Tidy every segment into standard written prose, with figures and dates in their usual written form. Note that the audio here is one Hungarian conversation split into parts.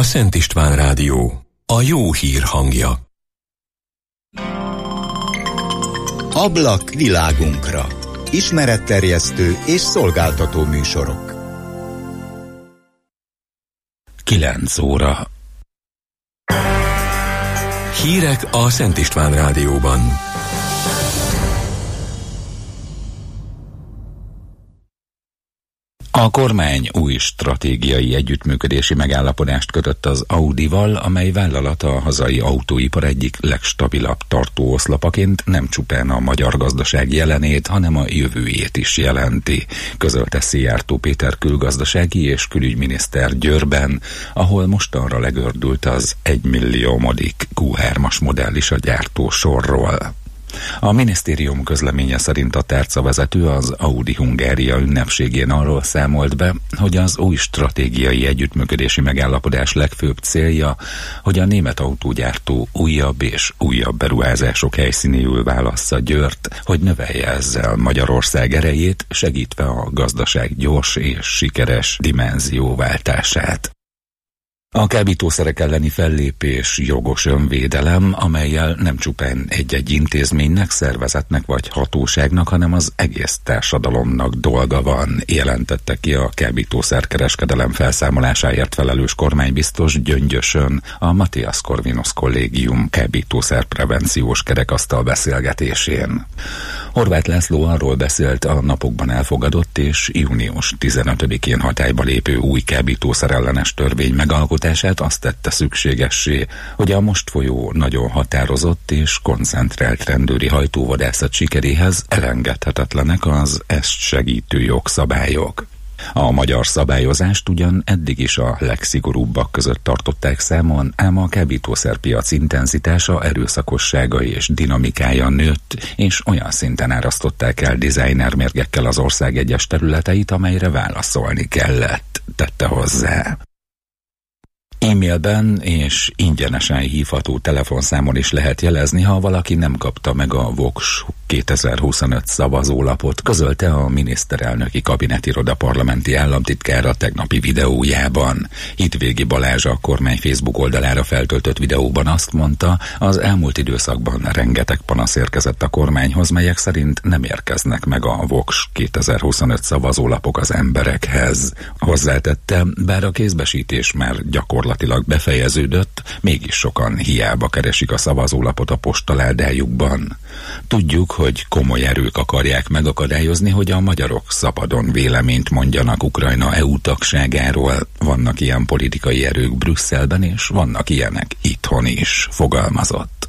Szent István Rádió, a jó hír hangja. Ablak világunkra. Ismeretterjesztő és szolgáltató műsorok. 9 óra. Hírek a Szent István Rádióban. A kormány új stratégiai együttműködési megállapodást kötött az Audival, amely vállalata a hazai autóipar egyik legstabilabb tartóoszlapaként nem csupán a magyar gazdaság jelenét, hanem a jövőjét is jelenti, közölte Szijjártó Péter külgazdasági és külügyminiszter Győrben, ahol mostanra legördült az 1 milliómodik Q3-as modell is a gyártósorról. A minisztérium közleménye szerint a tárcavezető az Audi Hungária ünnepségén arról számolt be, hogy az új stratégiai együttműködési megállapodás legfőbb célja, hogy a német autógyártó újabb és újabb beruházások helyszínéül válassza Győrt, hogy növelje ezzel Magyarország erejét, segítve a gazdaság gyors és sikeres dimenzióváltását. A kábítószerek elleni fellépés jogos önvédelem, amellyel nem csupán egy-egy intézménynek, szervezetnek vagy hatóságnak, hanem az egész társadalomnak dolga van, jelentette ki a kábítószerkereskedelem felszámolásáért felelős kormánybiztos Gyöngyösön a Matthias Corvinus Kollégium kábítószerprevenciós kerekasztal beszélgetésén. Horváth László arról beszélt, a napokban elfogadott és június 15-én hatályba lépő új kábítószerellenes törvény megalkotását azt tette szükségessé, hogy a most folyó nagyon határozott és koncentrált rendőri hajtóvadászat sikeréhez elengedhetetlenek az ezt segítő jogszabályok. A magyar szabályozást ugyan eddig is a legszigorúbbak között tartották számon, ám a kábítószerpiac intenzitása, erőszakossága és dinamikája nőtt, és olyan szinten árasztották el designermérgekkel az ország egyes területeit, amelyre válaszolni kellett, tette hozzá. E-mailben és ingyenesen hívható telefonszámon is lehet jelezni, ha valaki nem kapta meg a Vox 2025 szavazólapot, közölte a miniszterelnöki kabinetiroda parlamenti államtitkára tegnapi videójában. Hitvégi Balázs a kormány Facebook oldalára feltöltött videóban azt mondta, az elmúlt időszakban rengeteg panasz érkezett a kormányhoz, melyek szerint nem érkeznek meg a Vox 2025 szavazólapok az emberekhez. Hozzátette, bár a kézbesítés már gyakorlatilag befejeződött, mégis sokan hiába keresik a szavazólapot a postaládájukban. Tudjuk, hogy komoly erők akarják megakadályozni, hogy a magyarok szabadon véleményt mondjanak Ukrajna EU tagságáról. Vannak ilyen politikai erők Brüsszelben, és vannak ilyenek itthon is, fogalmazott.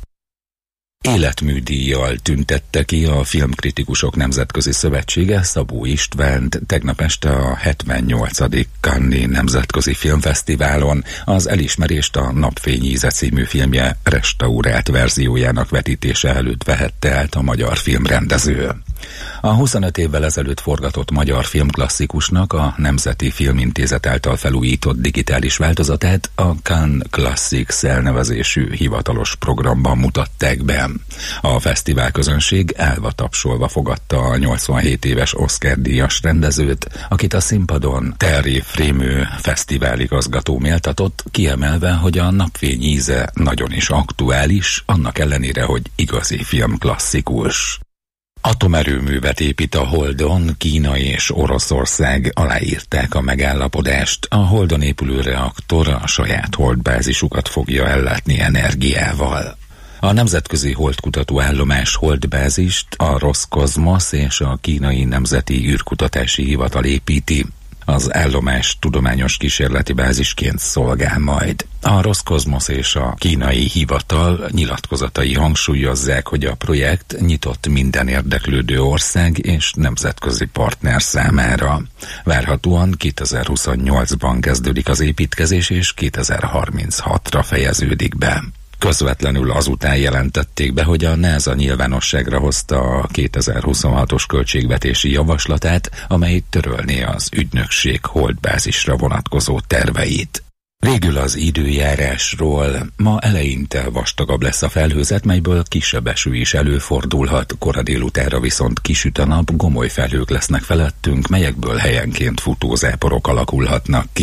Életműdíjjal tüntette ki a Filmkritikusok Nemzetközi Szövetsége Szabó Istvánt tegnap este a 78. Cannes Nemzetközi Filmfesztiválon. Az elismerést a Napfény íze című filmje restaurált verziójának vetítése előtt vehette át a magyar filmrendező. A 25 évvel ezelőtt forgatott magyar filmklasszikusnak a Nemzeti Filmintézet által felújított digitális változatát a Cannes Classics elnevezésű hivatalos programban mutatták be. A fesztivál közönség állva tapsolva fogadta a 87 éves Oscar-díjas rendezőt, akit a színpadon Terry Frémő fesztiváligazgató méltatott, kiemelve, hogy a Napfény íze nagyon is aktuális, annak ellenére, hogy igazi filmklasszikus. Atomerőművet épít a Holdon, Kína és Oroszország aláírták a megállapodást. A Holdon épülő reaktor a saját holdbázisukat fogja ellátni energiával. A Nemzetközi Holdkutató Állomás holdbázist a Roszkozmosz és a Kínai Nemzeti űrkutatási Hivatal építi. Az állomás tudományos kísérleti bázisként szolgál majd. A Roszkozmosz és a kínai hivatal nyilatkozatai hangsúlyozzák, hogy a projekt nyitott minden érdeklődő ország és nemzetközi partner számára. Várhatóan 2028-ban kezdődik az építkezés, és 2036-ra fejeződik be. Közvetlenül azután jelentették be, hogy a NASA nyilvánosságra hozta a 2026-os költségvetési javaslatát, amely törölné az ügynökség holdbázisra vonatkozó terveit. Végül az időjárásról. Ma eleinte vastagabb lesz a felhőzet, melyből kisebb eső is előfordulhat, kora délutánra viszont kisüt a nap, gomoly felhők lesznek felettünk, melyekből helyenként futózáporok alakulhatnak ki.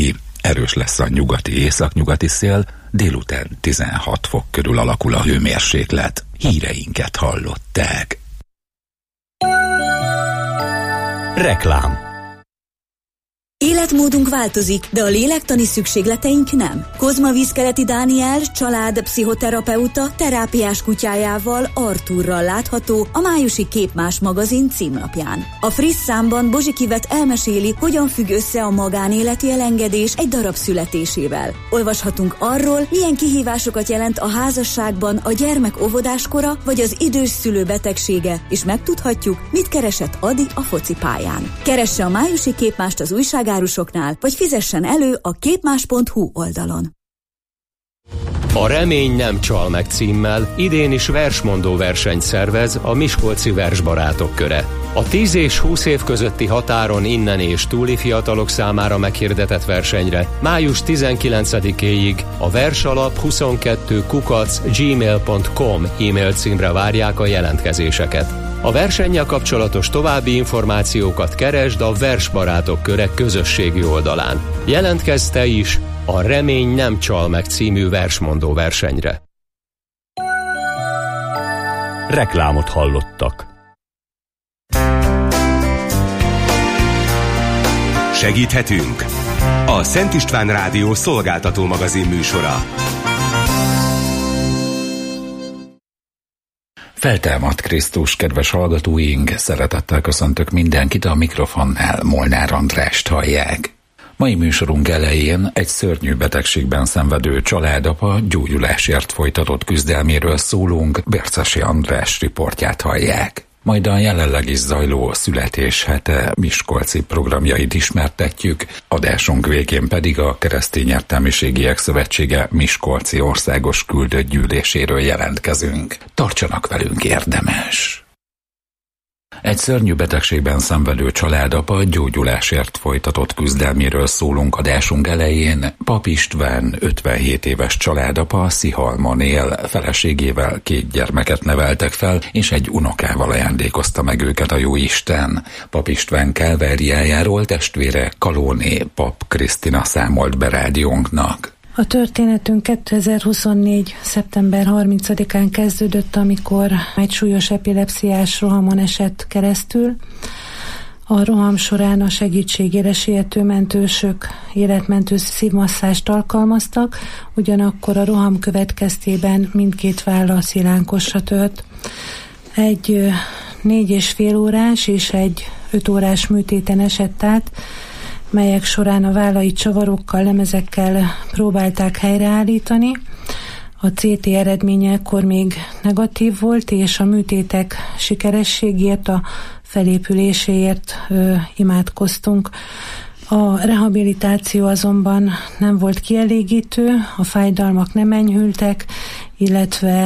erős lesz a nyugati-északnyugati szél, délután 16 fok körül alakul a hőmérséklet. Híreinket hallották. Reklám. Életmódunk változik, de a lélektani szükségleteink nem. Kozma Vízkeleti Dániel család pszichoterapeuta terápiás kutyájával, Artúrral látható a májusi Képmás magazin címlapján. A friss számban Bozsikivet elmeséli, hogyan függ össze a magánéleti elengedés egy darab születésével. Olvashatunk arról, milyen kihívásokat jelent a házasságban a gyermek óvodáskora vagy az idős szülő betegsége, és megtudhatjuk, mit keresett Adi a focipályán. Keresse a májusi Képmást az újságárusoknál, vagy fizessen elő a képmás.hu oldalon. A Remény nem csal meg címmel idén is versmondó versenyt szervez a Miskolci Versbarátok Köre. A 10 és 20 év közötti határon innen és túli fiatalok számára meghirdetett versenyre május 19-éig a versalap22@gmail.com e-mail címre várják a jelentkezéseket. A versennyel kapcsolatos további információkat keresd a Versbarátok Köre közösségi oldalán. Jelentkezz te is a Remény nem csal meg című versmondó versenyre. Reklámot hallottak. Segíthetünk? A Szent István Rádió szolgáltató magazin műsora. Feltámadt Krisztus, kedves hallgatóink, szeretettel köszöntök mindenkit, a mikrofonnál Molnár Andrást hallják. Mai műsorunk elején egy szörnyű betegségben szenvedő családapa gyógyulásért folytatott küzdelméről szólunk, Bércesi András riportját hallják. Majd a jelenleg is zajló születéshete miskolci programjait ismertetjük, adásunk végén pedig a Keresztény Értelmiségiek Szövetsége Miskolci országos küldött gyűléséről jelentkezünk. Tartsanak velünk, érdemes! Egy szörnyű betegségben szenvedő családapa gyógyulásért folytatott küzdelméről szólunk adásunk elején. Pap István, 57 éves családapa, Szihalmon él, feleségével 2 gyermeket neveltek fel, és egy unokával ajándékozta meg őket a Jóisten. Pap István kálváriájáról testvére Kalóné Pap Krisztina számolt be rádiónknak. A történetünk 2024. szeptember 30-án kezdődött, amikor egy súlyos epilepsziás rohamon esett keresztül. A roham során a segítségére siető mentősök életmentő szívmasszást alkalmaztak, ugyanakkor a roham következtében mindkét válla szilánkosra tört. Egy 4,5 órás és egy 5 órás műtéten esett át, melyek során a vállai csavarokkal, lemezekkel próbálták helyreállítani. A CT eredménye ekkor még negatív volt, és a műtétek sikerességért, a felépüléséért imádkoztunk. A rehabilitáció azonban nem volt kielégítő, a fájdalmak nem enyhültek, illetve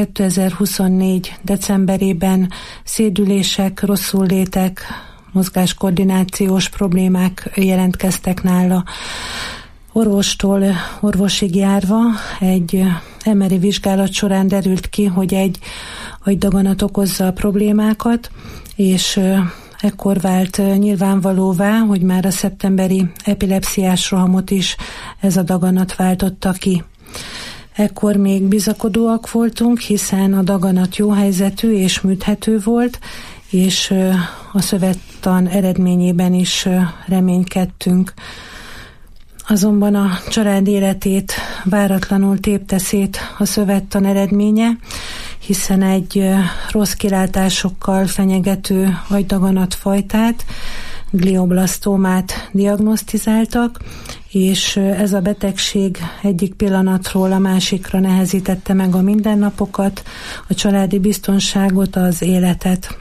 2024. decemberében szédülések, rosszullétek, mozgáskoordinációs problémák jelentkeztek nála. Orvostól orvosig járva egy MRI vizsgálat során derült ki, hogy egy agydaganat okozza a problémákat, és ekkor vált nyilvánvalóvá, hogy már a szeptemberi epilepsziás rohamot is ez a daganat váltotta ki. Ekkor még bizakodóak voltunk, hiszen a daganat jó helyzetű és műthető volt, és a szövettan eredményében is reménykedtünk. Azonban a család életét váratlanul tépte szét a szövettan eredménye, hiszen egy rossz kilátásokkal fenyegető agydaganat fajtát, glioblasztómát diagnosztizáltak, és ez a betegség egyik pillanatról a másikra nehezítette meg a mindennapokat, a családi biztonságot, az életet.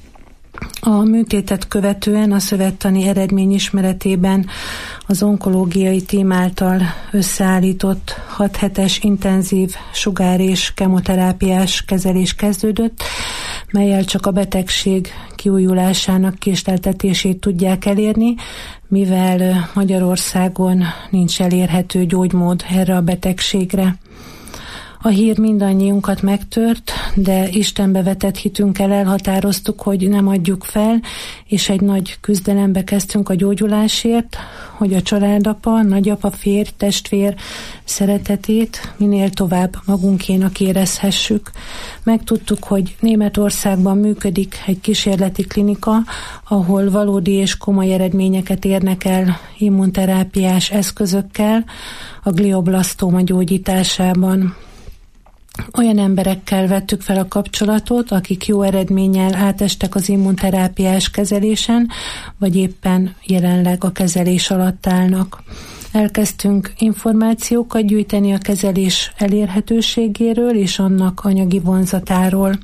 A műtétet követően a szövettani eredmény ismeretében az onkológiai tím által összeállított 6 hetes intenzív sugár- és kemoterápiás kezelés kezdődött, mellyel csak a betegség kiújulásának késleltetését tudják elérni, mivel Magyarországon nincs elérhető gyógymód erre a betegségre. A hír mindannyiunkat megtört, de Istenbe vetett hitünkkel elhatároztuk, hogy nem adjuk fel, és egy nagy küzdelembe kezdtünk a gyógyulásért, hogy a családapa, nagyapa, férj, testvér szeretetét minél tovább magunkénak érezhessük. Megtudtuk, hogy Németországban működik egy kísérleti klinika, ahol valódi és komoly eredményeket érnek el immunterápiás eszközökkel a glioblasztóma gyógyításában. Olyan emberekkel vettük fel a kapcsolatot, akik jó eredménnyel átestek az immunterápiás kezelésen, vagy éppen jelenleg a kezelés alatt állnak. Elkezdtünk információkat gyűjteni a kezelés elérhetőségéről és annak anyagi vonzatáról.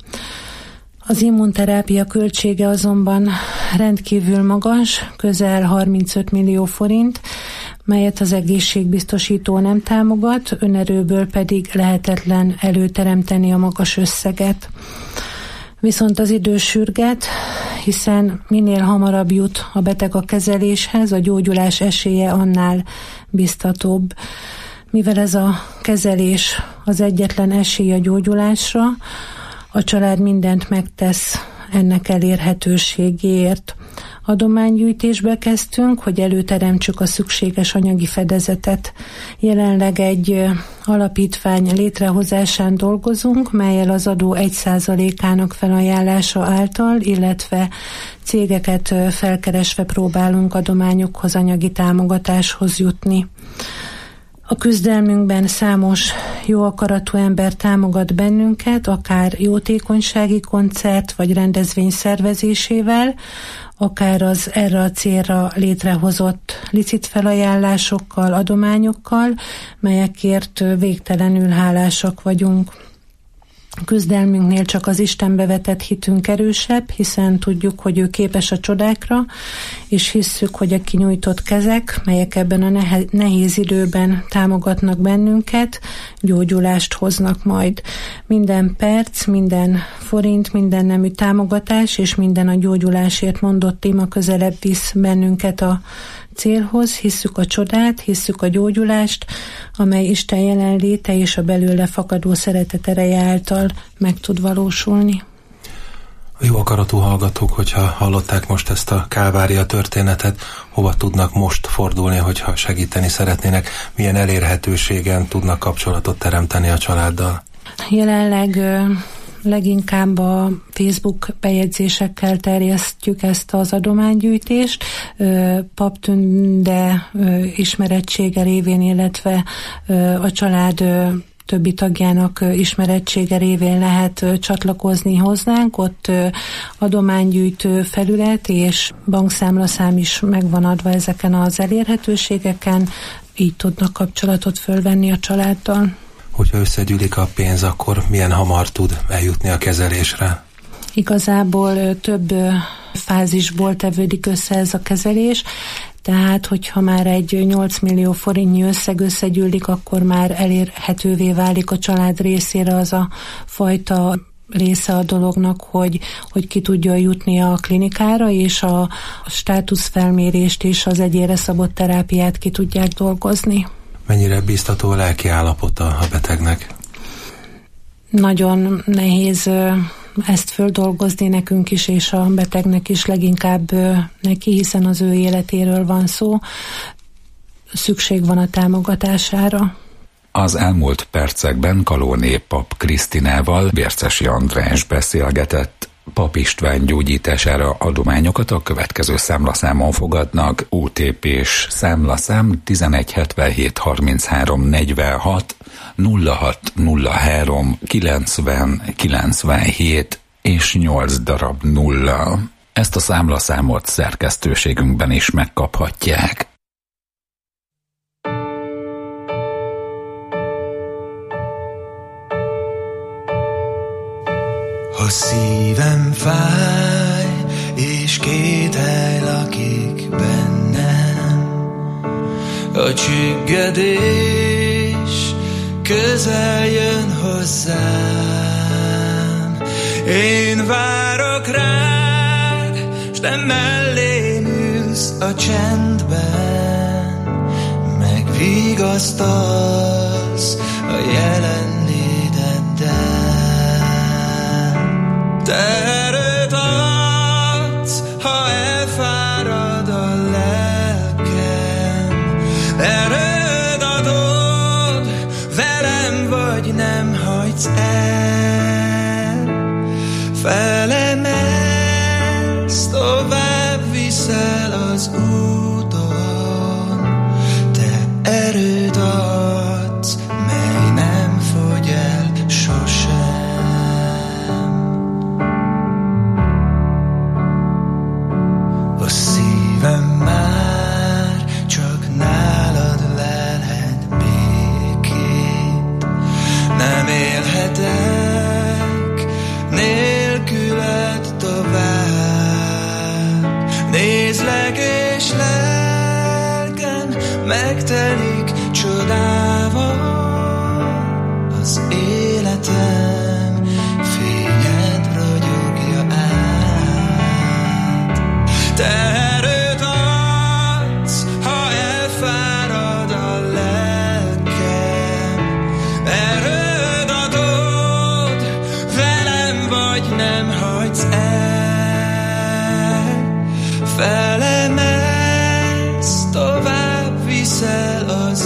Az immunterápia költsége azonban rendkívül magas, közel 35 millió forint, melyet az egészségbiztosító nem támogat, önerőből pedig lehetetlen előteremteni a magas összeget. Viszont az idő sürget, hiszen minél hamarabb jut a beteg a kezeléshez, a gyógyulás esélye annál biztatóbb. Mivel ez a kezelés az egyetlen esély a gyógyulásra, a család mindent megtesz ennek elérhetőségéért. Adománygyűjtésbe kezdtünk, hogy előteremtsük a szükséges anyagi fedezetet. Jelenleg egy alapítvány létrehozásán dolgozunk, mellyel az adó 1%-ának felajánlása által, illetve cégeket felkeresve próbálunk adományokhoz, anyagi támogatáshoz jutni. A küzdelmünkben számos jó akaratú ember támogat bennünket, akár jótékonysági koncert vagy rendezvény szervezésével, akár az erre a célra létrehozott licitfelajánlásokkal, adományokkal, melyekért végtelenül hálásak vagyunk. Küzdelmünknél csak az Istenbe vetett hitünk erősebb, hiszen tudjuk, hogy ő képes a csodákra, és hisszük, hogy a kinyújtott kezek, melyek ebben a nehéz időben támogatnak bennünket, gyógyulást hoznak majd. Minden perc, minden forint, minden nemű támogatás, és minden a gyógyulásért mondott ima közelebb visz bennünket a célhoz, hisszük a csodát, hisszük a gyógyulást, amely Isten jelenléte és a belőle fakadó szeretet ereje által meg tud valósulni. A jó akaratú hallgatók, hogyha hallották most ezt a Kálvária történetet, hova tudnak most fordulni, hogyha segíteni szeretnének, milyen elérhetőségen tudnak kapcsolatot teremteni a családdal? Jelenleg leginkább a Facebook bejegyzésekkel terjesztjük ezt az adománygyűjtést, Pap Tünde ismerettsége révén, illetve a család többi tagjának ismerettsége révén lehet csatlakozni hozzánk. Ott adománygyűjtő felület és bankszámlaszám is megvan adva ezeken az elérhetőségeken, így tudnak kapcsolatot fölvenni a családdal. Hogyha összegyűlik a pénz, akkor milyen hamar tud eljutni a kezelésre? Igazából több fázisból tevődik össze ez a kezelés, tehát hogyha már egy 8 millió forintnyi összeg összegyűlik, akkor már elérhetővé válik a család részére az a fajta része a dolognak, hogy ki tudja jutni a klinikára, és a státuszfelmérést és az egyénre szabott terápiát ki tudják dolgozni. Mennyire biztató a lelki állapota a betegnek? Nagyon nehéz ezt földolgozni nekünk is, és a betegnek is, leginkább neki, hiszen az ő életéről van szó. Szükség van a támogatására. Az elmúlt percekben Kalóné Pap Krisztinával Bércesi András beszélgetett. Pap István gyógyítására adományokat a következő számlaszámon fogadnak. OTP-s számlaszám 1177 33 46 0603 90 97 és 8 darab 0. Ezt a számlaszámot szerkesztőségünkben is megkaphatják. Ha szívem fáj, és kételj lakik bennem, a csüggedés közel jön hozzám. Én várok rád, s te mellém ülsz a csendben, megvigasztalsz a jelenlétedben. vagy nem hagysz el. Felemelsz, tovább viszel az úton, te erőd adsz, mely nem fogy el sosem. A szívem már csak nálad lelhet békét, nem élhetek nélküled tovább. Nézlek és lelkem megtelik csodával, az életem fényed ragyogja át. Te erőt adsz, ha elfárad a lelkem, erőd adod, velem vagy nem hagysz el. Felemelsz, tovább viszel az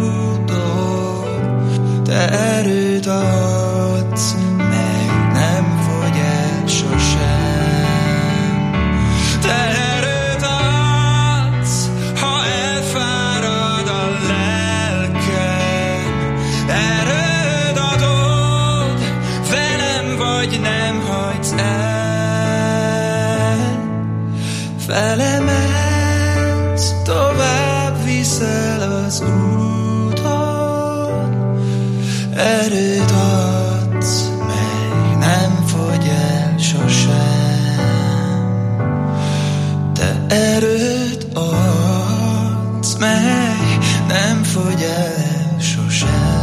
úton, te erőd adsz, mely nem fogy el sosem. Te erőd adsz, ha elfárad a lelkem, erőd adod, velem vagy nem hagysz el. Felemelsz, tovább viszel az úton, erőd adsz, mely nem fogy el sosem. Te erőd adsz, mely nem fogy el sosem.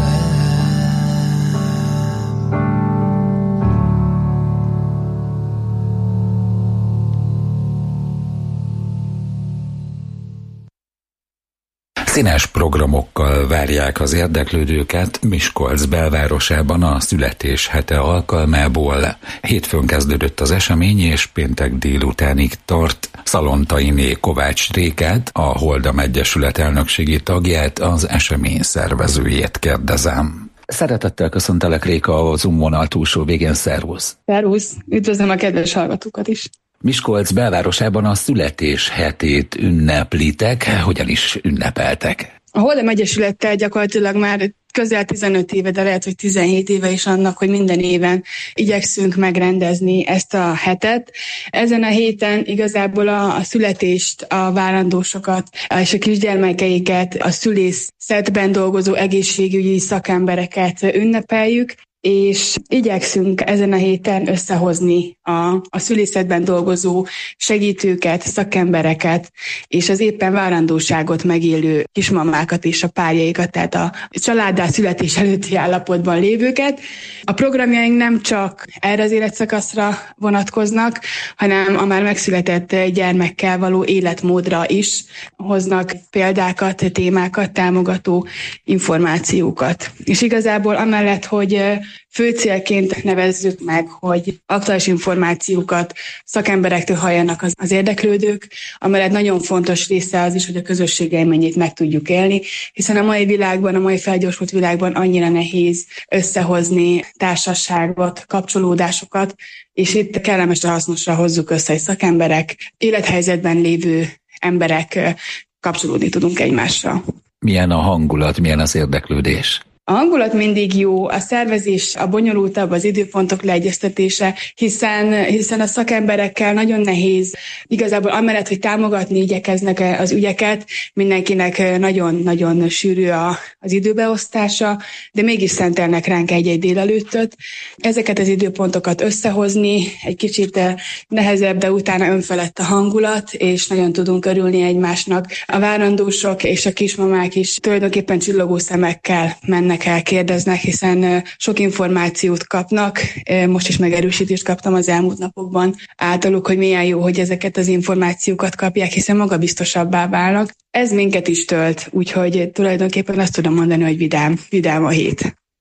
Színes programokkal várják az érdeklődőket Miskolc belvárosában a születéshete alkalmából. Hétfőn kezdődött az esemény, és péntek délutánig tart. Szalontainé Kovács Rékát, a Holdam Egyesület elnökségi tagját, az esemény szervezőjét kérdezem. Szeretettel köszöntelek, Réka, a Zoom vonal túlsó végén. Szervusz! Szervusz! Üdvözlöm a kedves hallgatókat is! Miskolc belvárosában a születéshetét ünneplitek. Hogyan is ünnepeltek? A Holdam Egyesülettel gyakorlatilag már közel 15 éve, de lehet, hogy 17 éve is annak, hogy minden éven igyekszünk megrendezni ezt a hetet. Ezen a héten igazából a születést, a várandósokat és a kisgyermekeiket, a szülészetben dolgozó egészségügyi szakembereket ünnepeljük, és igyekszünk ezen a héten összehozni a szülészetben dolgozó segítőket, szakembereket, és az éppen várandóságot megélő kismamákat és a párjaikat, tehát a családdá születés előtti állapotban lévőket. A programjaink nem csak erre az életszakaszra vonatkoznak, hanem a már megszületett gyermekkel való életmódra is hoznak példákat, témákat, támogató információkat. És igazából amellett, hogy fő célként nevezzük meg, hogy aktuális információkat szakemberektől halljanak az érdeklődők, amellett nagyon fontos része az is, hogy a közösség élményét meg tudjuk élni, hiszen a mai világban, a mai felgyorsult világban annyira nehéz összehozni társaságot, kapcsolódásokat, és itt kellemesre, hasznosra hozzuk össze, hogy szakemberek, élethelyzetben lévő emberek kapcsolódni tudunk egymással. Milyen a hangulat, milyen az érdeklődés? A hangulat mindig jó, a szervezés a bonyolultabb, az időpontok leegyeztetése, hiszen a szakemberekkel nagyon nehéz, igazából amellett, hogy támogatni igyekeznek az ügyeket, mindenkinek nagyon-nagyon sűrű az időbeosztása, de mégis szentelnek ránk egy-egy délelőttöt. Ezeket az időpontokat összehozni egy kicsit nehezebb, de utána önfelett a hangulat, és nagyon tudunk örülni egymásnak. A várandósok és a kismamák is tulajdonképpen csillogó szemekkel mennek el, kérdeznek, hiszen sok információt kapnak. Most is megerősítést kaptam az elmúlt napokban általuk, hogy milyen jó, hogy ezeket az információkat kapják, hiszen magabiztosabbá válnak. Ez minket is tölt, úgyhogy tulajdonképpen azt tudom mondani, hogy vidám a hét.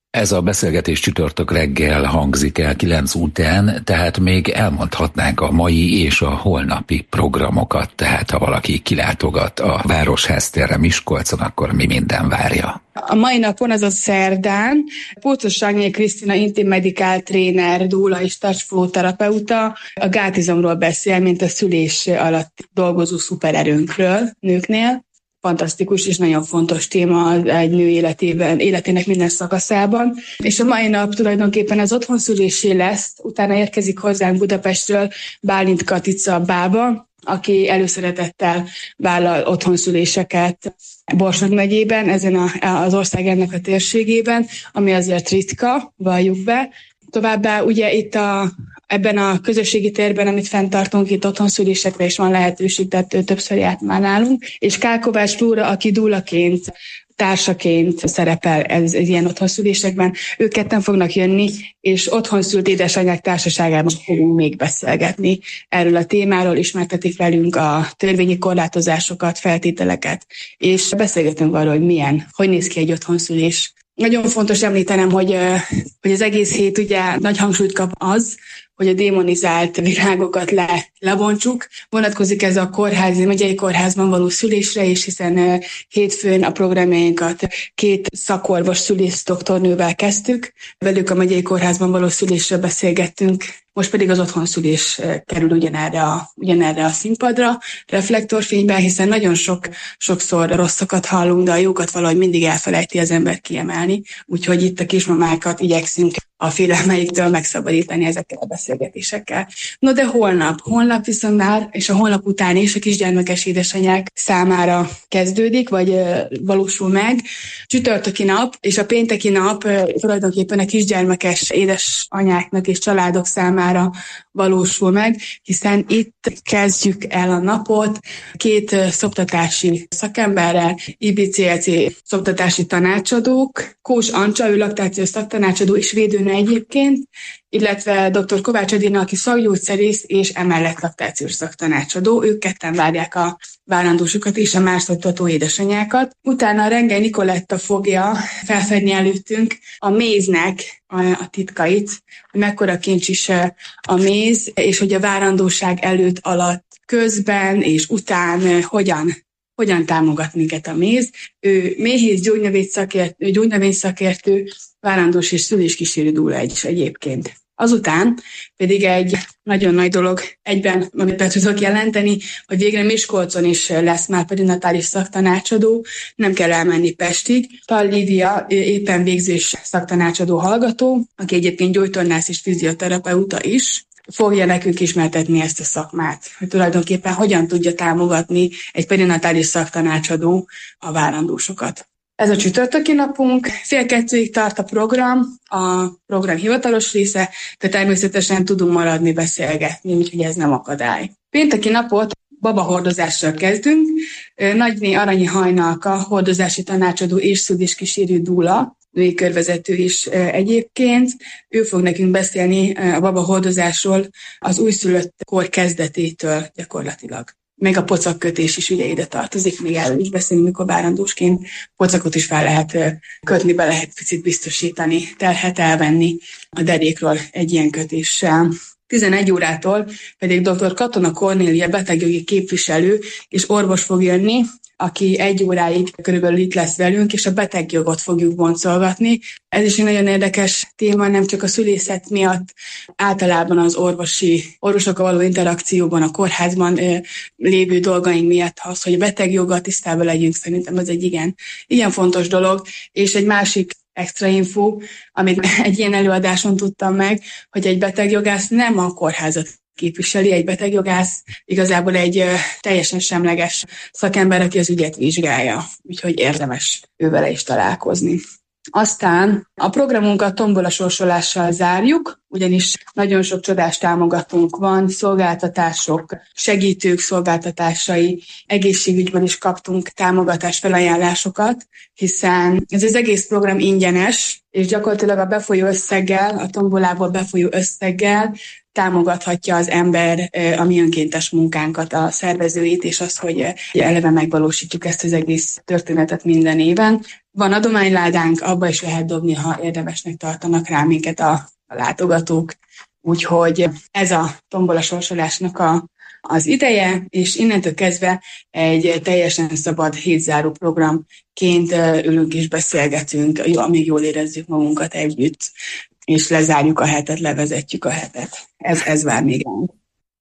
Ez a beszélgetés csütörtök reggel hangzik el 9 után, tehát még elmondhatnánk a mai és a holnapi programokat, tehát ha valaki kilátogat a Városháztérre Miskolcon, akkor mi minden várja? A mai napon, azaz szerdán, Pócos Agné Krisztina intim medikál tréner, dúla és touchflow terapeuta a gátizomról beszél, mint a szülés alatt dolgozó szupererőnkről nőknél. Fantasztikus és nagyon fontos téma egy nő életének minden szakaszában. És a mai nap tulajdonképpen az otthonszülésé lesz, utána érkezik hozzánk Budapestről Bálint Katica bába, aki előszeretettel vállal otthonszüléseket Borsod megyében, ezen az ország ennek a térségében, ami azért ritka, valljuk be. Továbbá ugye itt ebben a közösségi térben, amit fenntartunk, itt otthonszülésekre is van lehetőség, tehát többször járt már nálunk. És Kálkovács Flóra, aki dúlaként, társaként szerepel ez ilyen otthonszülésekben. Ők ketten fognak jönni, és otthonszült édesanyák társaságában fogunk még beszélgetni erről a témáról, ismertetik velünk a törvényi korlátozásokat, feltételeket, és beszélgetünk arról, hogy néz ki egy otthonszülés. Nagyon fontos említenem, hogy az egész hét ugye nagy hangsúlyt kap az, hogy a démonizált világokat lebontsuk. Vonatkozik ez a megyei kórházban való szülésre is, hiszen hétfőn a programjainkat 2 szakorvos szülész doktornővel kezdtük. Velük a megyei kórházban való szülésről beszélgettünk. Most pedig az otthonszülés kerül ugyanerre a színpadra, reflektorfényben, hiszen nagyon sokszor rosszakat hallunk, de a jókat valahogy mindig elfelejti az ember kiemelni. Úgyhogy itt a kismamákat igyekszünk a félelmeiktől megszabadítani ezekkel a beszélgetésekkel. No de holnap viszont már, és a holnap után is a kisgyermekes édesanyák számára kezdődik, vagy valósul meg. Csütörtöki nap és a pénteki nap tulajdonképpen a kisgyermekes édesanyáknak és családok számára valósul meg, hiszen itt kezdjük el a napot 2 szoptatási szakemberrel, IBCLC szoptatási tanácsadók, Kós Ancsa, ő laktációs szaktanácsadó és védőnő egyébként, illetve dr. Kovács Edina, aki szakgyógyszerész és emellett laktációs szaktanácsadó. Ők ketten várják a várandósokat és a már szoptató édesanyákat. Utána Rengely Nikoletta fogja felfedni előttünk a méznek a titkait, hogy mekkora kincs is a méz, és hogy a várandóság előtt, alatt, közben és után hogyan támogat minket a méz. Ő méhész, gyógynövényszakértő, várandós és szüléskísérő dúla is egyébként. Azután pedig egy nagyon nagy dolog egyben, amit be tudok jelenteni, hogy végre Miskolcon is lesz már perinatális szaktanácsadó, nem kell elmenni Pestig. Pall Lídia éppen végzős szaktanácsadó hallgató, aki egyébként gyógytornász és fizioterapeuta is, fogja nekünk ismertetni ezt a szakmát, hogy tulajdonképpen hogyan tudja támogatni egy perinatális szaktanácsadó a várandósokat. Ez a csütörtöki napunk, 1:30 tart a program hivatalos része, de természetesen tudunk maradni, beszélgetni, úgyhogy ez nem akadály. Pénteki napot babahordozással kezdünk. Nagyné Aranyi Hajnalka, hordozási tanácsadó és szüléskísérő dúla, női körvezető is egyébként. Ő fog nekünk beszélni a babahordozásról az újszülött kor kezdetétől gyakorlatilag. Még a pocakkötés is ugye ide tartozik, még erről is beszélni, mikor várandósként pocakot is fel lehet kötni, be lehet picit biztosítani, terhet elvenni a derékről egy ilyen kötéssel. 11 órától pedig dr. Katona Kornélia betegjogi képviselő és orvos fog jönni, aki 1 óráig körülbelül itt lesz velünk, és a betegjogot fogjuk boncolgatni. Ez is egy nagyon érdekes téma, nem csak a szülészet miatt, általában az orvosokkal való interakcióban, a kórházban lévő dolgaink miatt az, hogy a betegjoggal tisztában legyünk, szerintem ez egy igen fontos dolog, és egy másik extra info, amit egy ilyen előadáson tudtam meg, hogy egy betegjogász nem a kórházat képviseli, egy betegjogász igazából egy teljesen semleges szakember, aki az ügyet vizsgálja, úgyhogy érdemes ővele is találkozni. Aztán a programunkat tombola sorsolással zárjuk. ugyanis nagyon sok csodás támogatónk van, szolgáltatások, segítők szolgáltatásai, egészségügyből is kaptunk támogatás felajánlásokat, hiszen ez az egész program ingyenes, és gyakorlatilag a befolyó összeggel, a tombolából befolyó összeggel támogathatja az ember a mi önkéntes munkánkat, a szervezőit, és az, hogy eleve megvalósítjuk ezt az egész történetet minden éven. Van adományládánk, abba is lehet dobni, ha érdemesnek tartanak rá minket a látogatók. Úgyhogy ez a tombola sorsolásnak az ideje, és innentől kezdve egy teljesen szabad hétzáró programként ülünk és beszélgetünk, amíg jól érezzük magunkat együtt, és lezárjuk a hetet, levezetjük a hetet. Ez vár még ránk.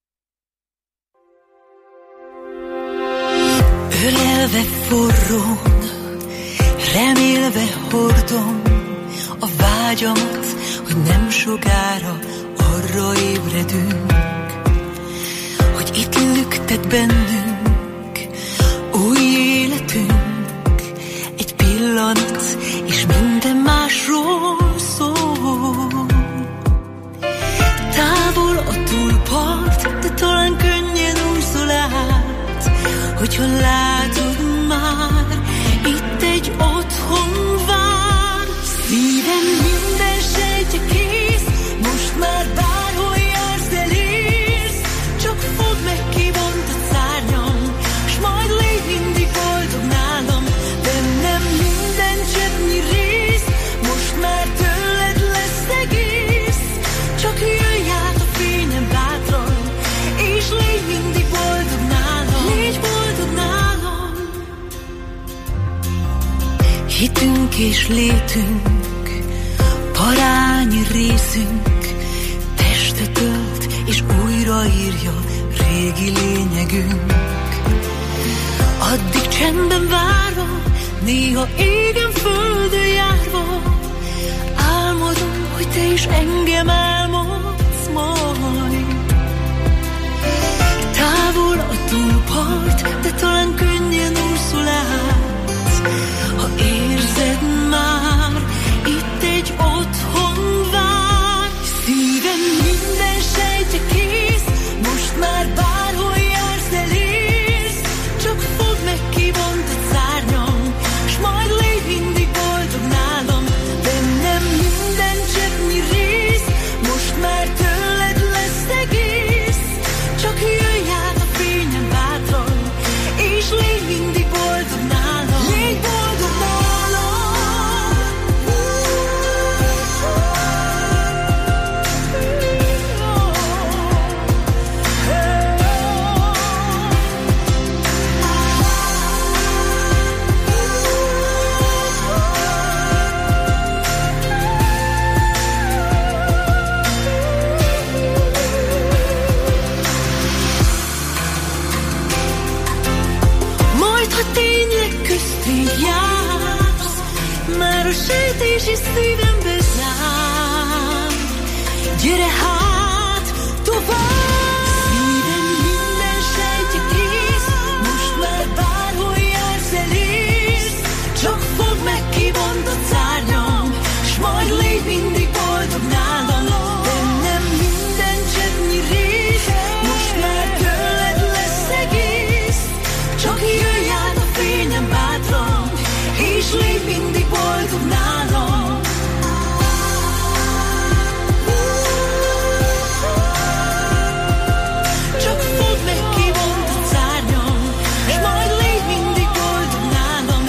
Ölelve forrón, remélve hordom a vágyamat, hogy nem sokára arra ébredünk, hogy itt lüktet bennünk új életünk, egy pillanat, és minden másról szól. Távol a túlpart, de talán könnyen úszol át, hogyha látod már, itt egy otthon vár. Szívem minden sejtje kész, most már bárhol jársz, elérsz, csak fogd meg, kivontott szárnyam, s majd légy mindig boldog nálam. Bennem minden cseppnyi rész, most már tőled lesz egész, csak jöjj át a fényem bátran, és légy mindig boldog nálam. Légy boldog nálam. Hitünk és létünk, parányi részünk, testet ölt és újraírja régi lényegünk. Addig csendben várva, néha égen földön járva, álmodom, hogy te is engem álmodsz majd. Távol a túlpart, de talán könnyen úszol át, ha érzed már, itt egy otthon vár. Szívem minden sejtje kész, most már bárhol jársz, elérsz, csak fogd meg, kivontott szárnyam, s majd légy mindig boldog nálam. Bennem minden cseppnyi rész, most már tőled lesz egész, csak jöjj át a fényem bátran, és légy mindig boldog nálam. Légy boldog nálam. Majd, ha tényleg köztünk jársz, már a sejtés is szívembe zár. Gyere hát tovább! Szívem minden sejtje kész, most már bárhol jársz, elérsz, csak fogd meg, kivontott szárnyam, s majd légy mindig boldog nálam. Bennem minden cseppnyi rész, most már tőled lesz egész, csak jöjj át a fényem bátran, és légy mindig boldog nálam. Csak fogd meg, kivontott szárnyam, s majd légy mindig boldog nálam.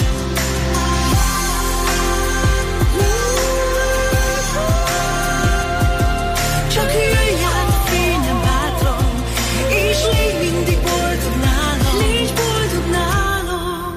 Csak jöjj át a fényem bátran, és légy mindig boldog nálam. Légy boldog nálam.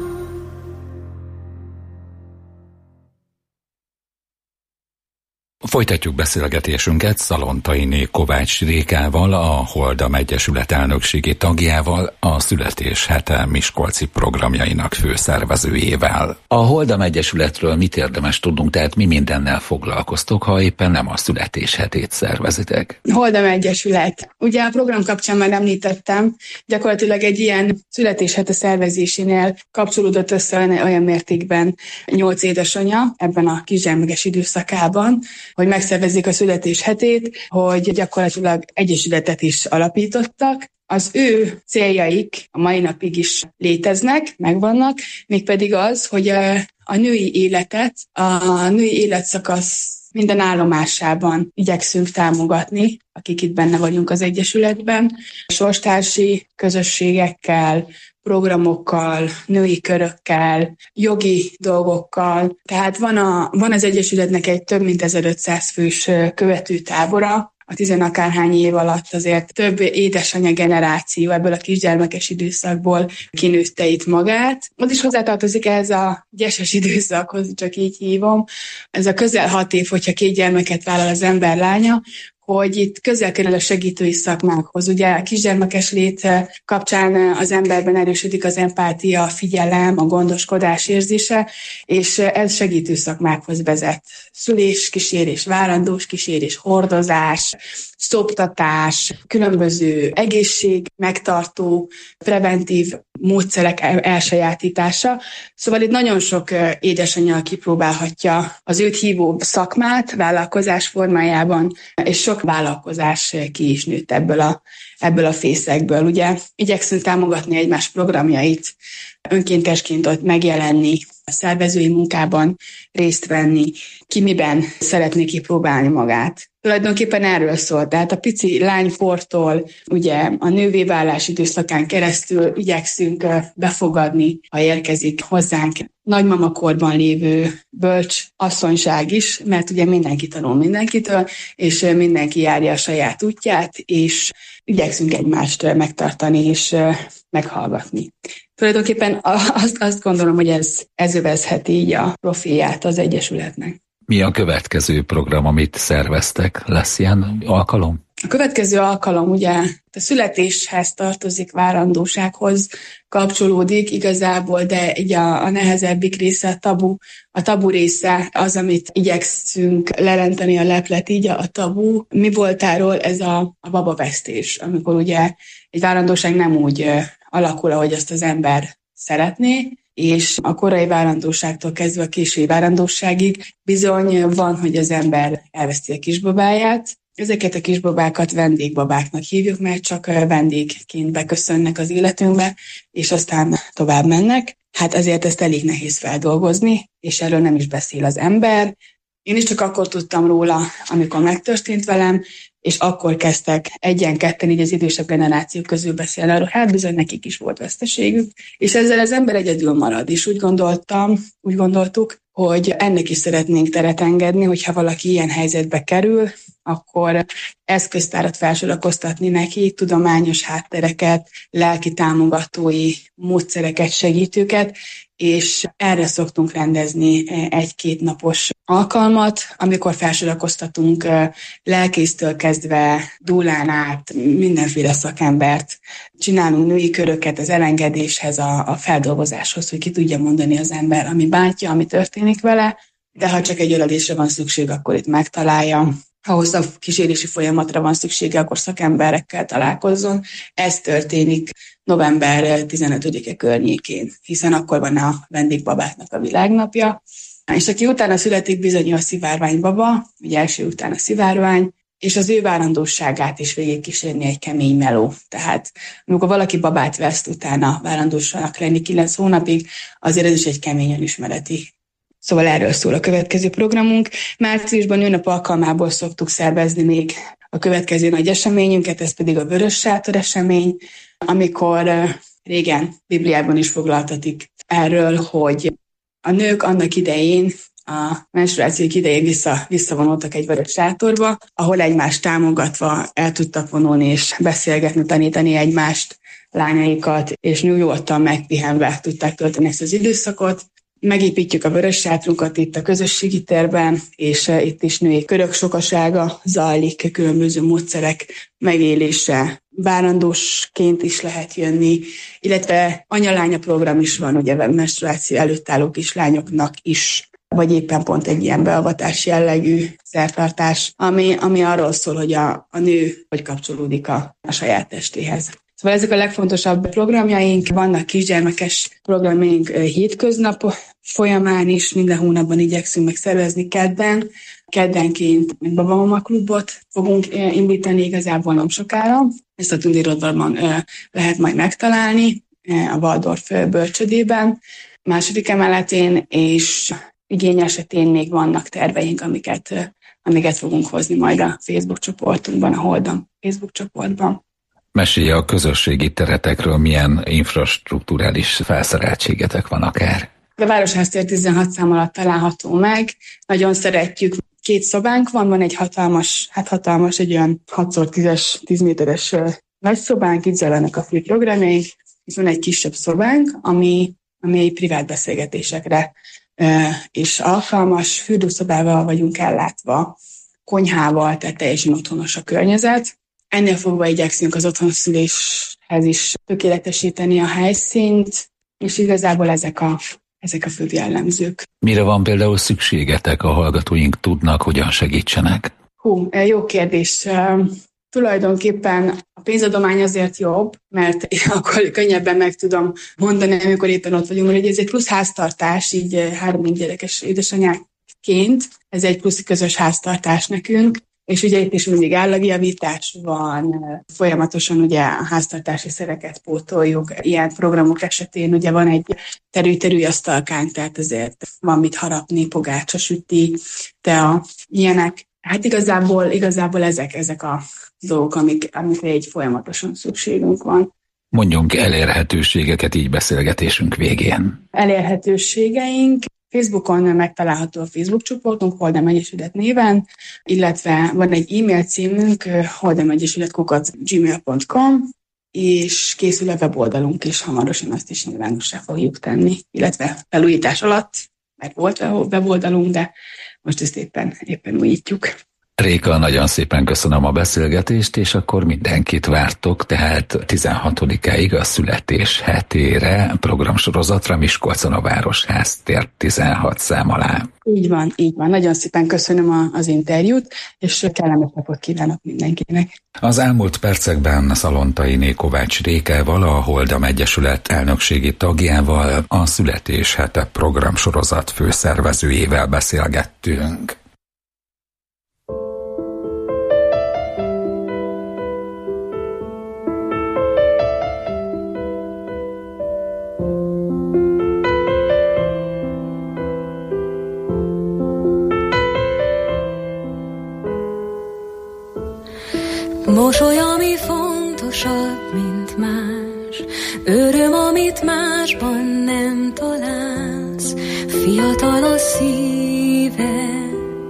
Folytatjuk beszélgetésünket Szalontainé Kovács Rékával, a Holdam Egyesület elnökségi tagjával, a Születés hete miskolci programjainak főszervezőjével. A Holdam Egyesületről mit érdemes tudnunk, tehát mi mindennel foglalkoztok, ha éppen nem a Születés hetét szervezitek? Holdam Egyesület. Ugye a program kapcsán már említettem, gyakorlatilag egy ilyen Születés hete szervezésénél kapcsolódott össze olyan mértékben 8 édesanyja ebben a kisgyermekes időszakában, hogy megszervezzék a születés hetét, hogy gyakorlatilag egyesületet is alapítottak. Az ő céljaik a mai napig is léteznek, megvannak, mégpedig az, hogy a női életet, a női életszakasz minden állomásában igyekszünk támogatni, akik itt benne vagyunk az Egyesületben, sorstársi közösségekkel, programokkal, női körökkel, jogi dolgokkal. Tehát van az Egyesületnek egy több mint 1500 fős követőtábora. A 10-akárhány év alatt azért több édesanyja generáció ebből a kisgyermekes időszakból kinőtte itt magát. Az is hozzátartozik ehhez a gyeses időszakhoz, csak így hívom. Ez a közel 6 év, hogyha 2 gyermeket vállal az ember lánya, hogy itt közel kerül a segítői szakmákhoz. Ugye a kisgyermekes lét kapcsán az emberben erősödik az empátia, a figyelem, a gondoskodás érzése, és ez segítő szakmákhoz vezet. Szülés, kísérés, várandós kísérés, hordozás, szoptatás, különböző egészség megtartó, preventív módszerek elsajátítása. Szóval itt nagyon sok édesanyja kipróbálhatja az őt hívó szakmát vállalkozás formájában, és sok vállalkozás ki is nőtt ebből a fészekből. Ugye igyekszünk támogatni egymás programjait, önkéntesként ott megjelenni, a szervezői munkában részt venni, ki miben szeretné kipróbálni magát. Tulajdonképpen erről szól, tehát a pici lánykortól ugye a nővé válás időszakán keresztül igyekszünk befogadni, ha érkezik hozzánk nagymamakorban lévő bölcs asszonyság is, mert ugye mindenki tanul mindenkitől, és mindenki járja a saját útját, és igyekszünk egymást megtartani és meghallgatni. Tulajdonképpen azt gondolom, hogy ez övezheti így a profilját az Egyesületnek. Mi a következő program, amit szerveztek? Lesz ilyen alkalom? A következő alkalom ugye a születéshez tartozik, várandósághoz kapcsolódik igazából, de így a nehezebbik része a tabu része az, amit igyekszünk lelenteni a leplet, így a tabu. Mi voltáról ez a babavesztés, amikor ugye egy várandóság nem úgy alakul, ahogy azt az ember szeretné, és a korai várandóságtól kezdve a késői várandóságig bizony van, hogy az ember elveszti a kisbabáját. Ezeket a kisbabákat vendégbabáknak hívjuk, mert csak vendégként beköszönnek az életünkbe, és aztán tovább mennek. Hát ezért ezt elég nehéz feldolgozni, és erről nem is beszél az ember. Én is csak akkor tudtam róla, amikor megtörtént velem, és akkor kezdtek egyen-ketten így az idősebb generációk közül beszélni arról, hát bizony nekik is volt veszteségük, és ezzel az ember egyedül marad, és úgy gondoltuk, hogy ennek is szeretnénk teret engedni, hogyha valaki ilyen helyzetbe kerül, akkor eszköztárat felsorakoztatni neki, tudományos háttereket, lelki támogatói módszereket, segítőket, és erre szoktunk rendezni 1-2 napos alkalmat, amikor felsorakoztatunk lelkésztől kezdve dúlán át mindenféle szakembert. Csinálunk női köröket az elengedéshez, a feldolgozáshoz, hogy ki tudja mondani az ember, ami bántja, ami történik vele, de ha csak egy ölelésre van szükség, akkor itt megtalálja. Ha hosszabb kísérési folyamatra van szüksége, akkor szakemberekkel találkozzon. Ez történik november 15-e környékén, hiszen akkor van a vendégbabáknak a világnapja. És aki utána születik, bizony a szivárványbaba, ugye első után a szivárvány, és az ő várandóságát is végigkísérni egy kemény meló. Tehát amikor valaki babát veszt, utána várandósnak lenni 9 hónapig, azért ez is egy kemény önismereti. Szóval erről szól a következő programunk. Márciusban nőnap alkalmából szoktuk szervezni még a következő nagy eseményünket, ez pedig a Vörös Sátor esemény, amikor régen Bibliában is foglaltatik erről, hogy a nők annak idején, a menstruációk idején visszavonultak egy vörös sátorba, ahol egymást támogatva el tudtak vonulni és beszélgetni, tanítani egymást, lányaikat, és nyugodtan megpihenve tudták tölteni ezt az időszakot. Megépítjük a vörös sátrunkat itt a közösségi térben, és itt is női körök sokasága zajlik, különböző módszerek megélése. Várandósként is lehet jönni, illetve anya-lánya program is van, ugye menstruáció előtt álló kislányoknak is, vagy éppen pont egy ilyen beavatás jellegű szertartás, ami arról szól, hogy a nő hogy kapcsolódik a saját testéhez. Szóval ezek a legfontosabb programjaink, vannak kisgyermekes programjaink hétköznap folyamán is, minden hónapban igyekszünk megszervezni kedden. keddenként egy babamama klubot fogunk indítani igazából nem sokára. Ezt a Tündérodban lehet majd megtalálni, a Waldorf bölcsödében, második emeletén, és igény esetén még vannak terveink, amiket fogunk hozni majd a Facebook csoportunkban, a Holdon Facebook csoportban. Mesélje a közösségi teretekről, milyen infrastrukturális felszereltségetek van akár. A Városháztér 16 szám alatt található meg. Nagyon szeretjük. 2 szobánk van egy hatalmas, egy olyan 6x10-es, 10 méteres nagy szobánk, itt zajlanak a fő programjaink, és van egy kisebb szobánk, ami privát beszélgetésekre és alkalmas, fürdőszobával vagyunk ellátva, konyhával, tehát teljesen otthonos a környezet. Ennél fogva igyekszünk az otthonszüléshez is tökéletesíteni a helyszínt, és igazából ezek a fő jellemzők. Mire van például szükségetek, a hallgatóink tudnak, hogyan segítsenek? Jó kérdés. Tulajdonképpen a pénzadomány azért jobb, mert akkor könnyebben meg tudom mondani, amikor éppen ott vagyunk, hogy ez egy plusz háztartás, így 3 gyerekes édesanyáként, ez egy plusz közös háztartás nekünk, és ugye itt is mindig állagjavítás van, folyamatosan ugye a háztartási szereket pótoljuk. Ilyen programok esetén ugye van egy terű-asztalkánk, tehát azért van mit harapni, pogácsa, süti, tea, ilyenek. Hát igazából ezek a dolgok, amikre egy folyamatosan szükségünk van. Mondjunk elérhetőségeket így beszélgetésünk végén. Elérhetőségeink. Facebookon megtalálható a Facebook csoportunk, Holdem Egyesület néven, illetve van egy e-mail címünk, holdemegyesület@gmail.com, és készül a weboldalunk is, hamarosan azt is nyilvánossá fogjuk tenni, illetve felújítás alatt, mert volt weboldalunk, de most ezt éppen újítjuk. Réka, nagyon szépen köszönöm a beszélgetést, és akkor mindenkit vártok, tehát 16-áig a születés hetére programsorozatra Miskolcon a Városháztér 16 szám alá. Így van. Nagyon szépen köszönöm az interjút, és kellemes napot kívánok mindenkinek. Az elmúlt percekben Szalontainé Kovács Rékával, a Holdem Egyesület elnökségi tagjával, a születés hete programsorozat főszervezőjével beszélgettünk. Mosoly, ami fontosabb, mint más, öröm, amit másban nem találsz, fiatal a szíve,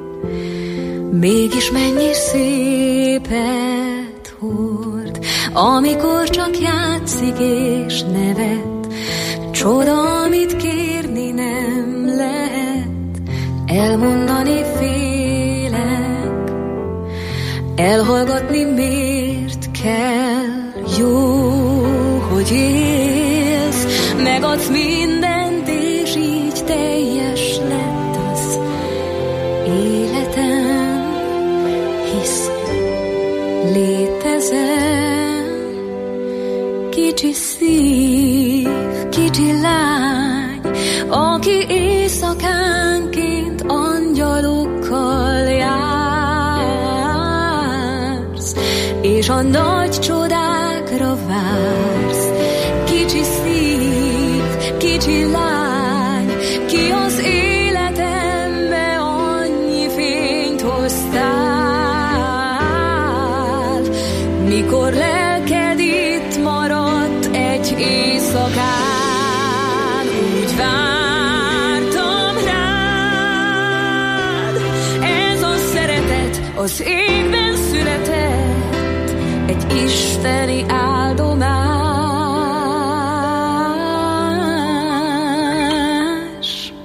mégis mennyi szépet hord, amikor csak játszik és nevet, csoda, amit kérni nem lehet, elmondani félek, elhallgatni miért kell, jó, hogy élsz, megadsz mindent, és így teljes lett az életem, hisz létezem, kicsi szív, kicsi lány, aki éjszakánként angyalokkal jársz, és a nagy csodákra vársz. Kicsi szív, kicsi lány, ki az életembe annyi fényt hoztál, mikor lelked itt maradt egy éjszakán, úgy vártam rád, ez a szeretet az égben született, egy isteni áldomás.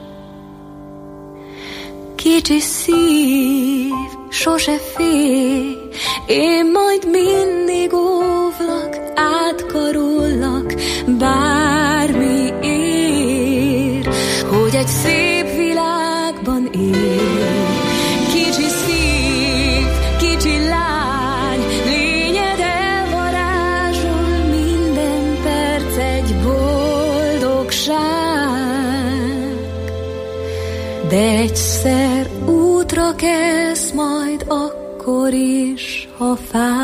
Kicsi szív, sose félj, én majd mindig óvlak, átkarollak, bármi ér, hogy egy szép világban él. Kicsi szív, kicsi lány, lényed elvarázsol, minden perc egy boldogság, de egyszer útra Útra kelsz majd akkor is, ha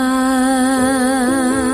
fáj.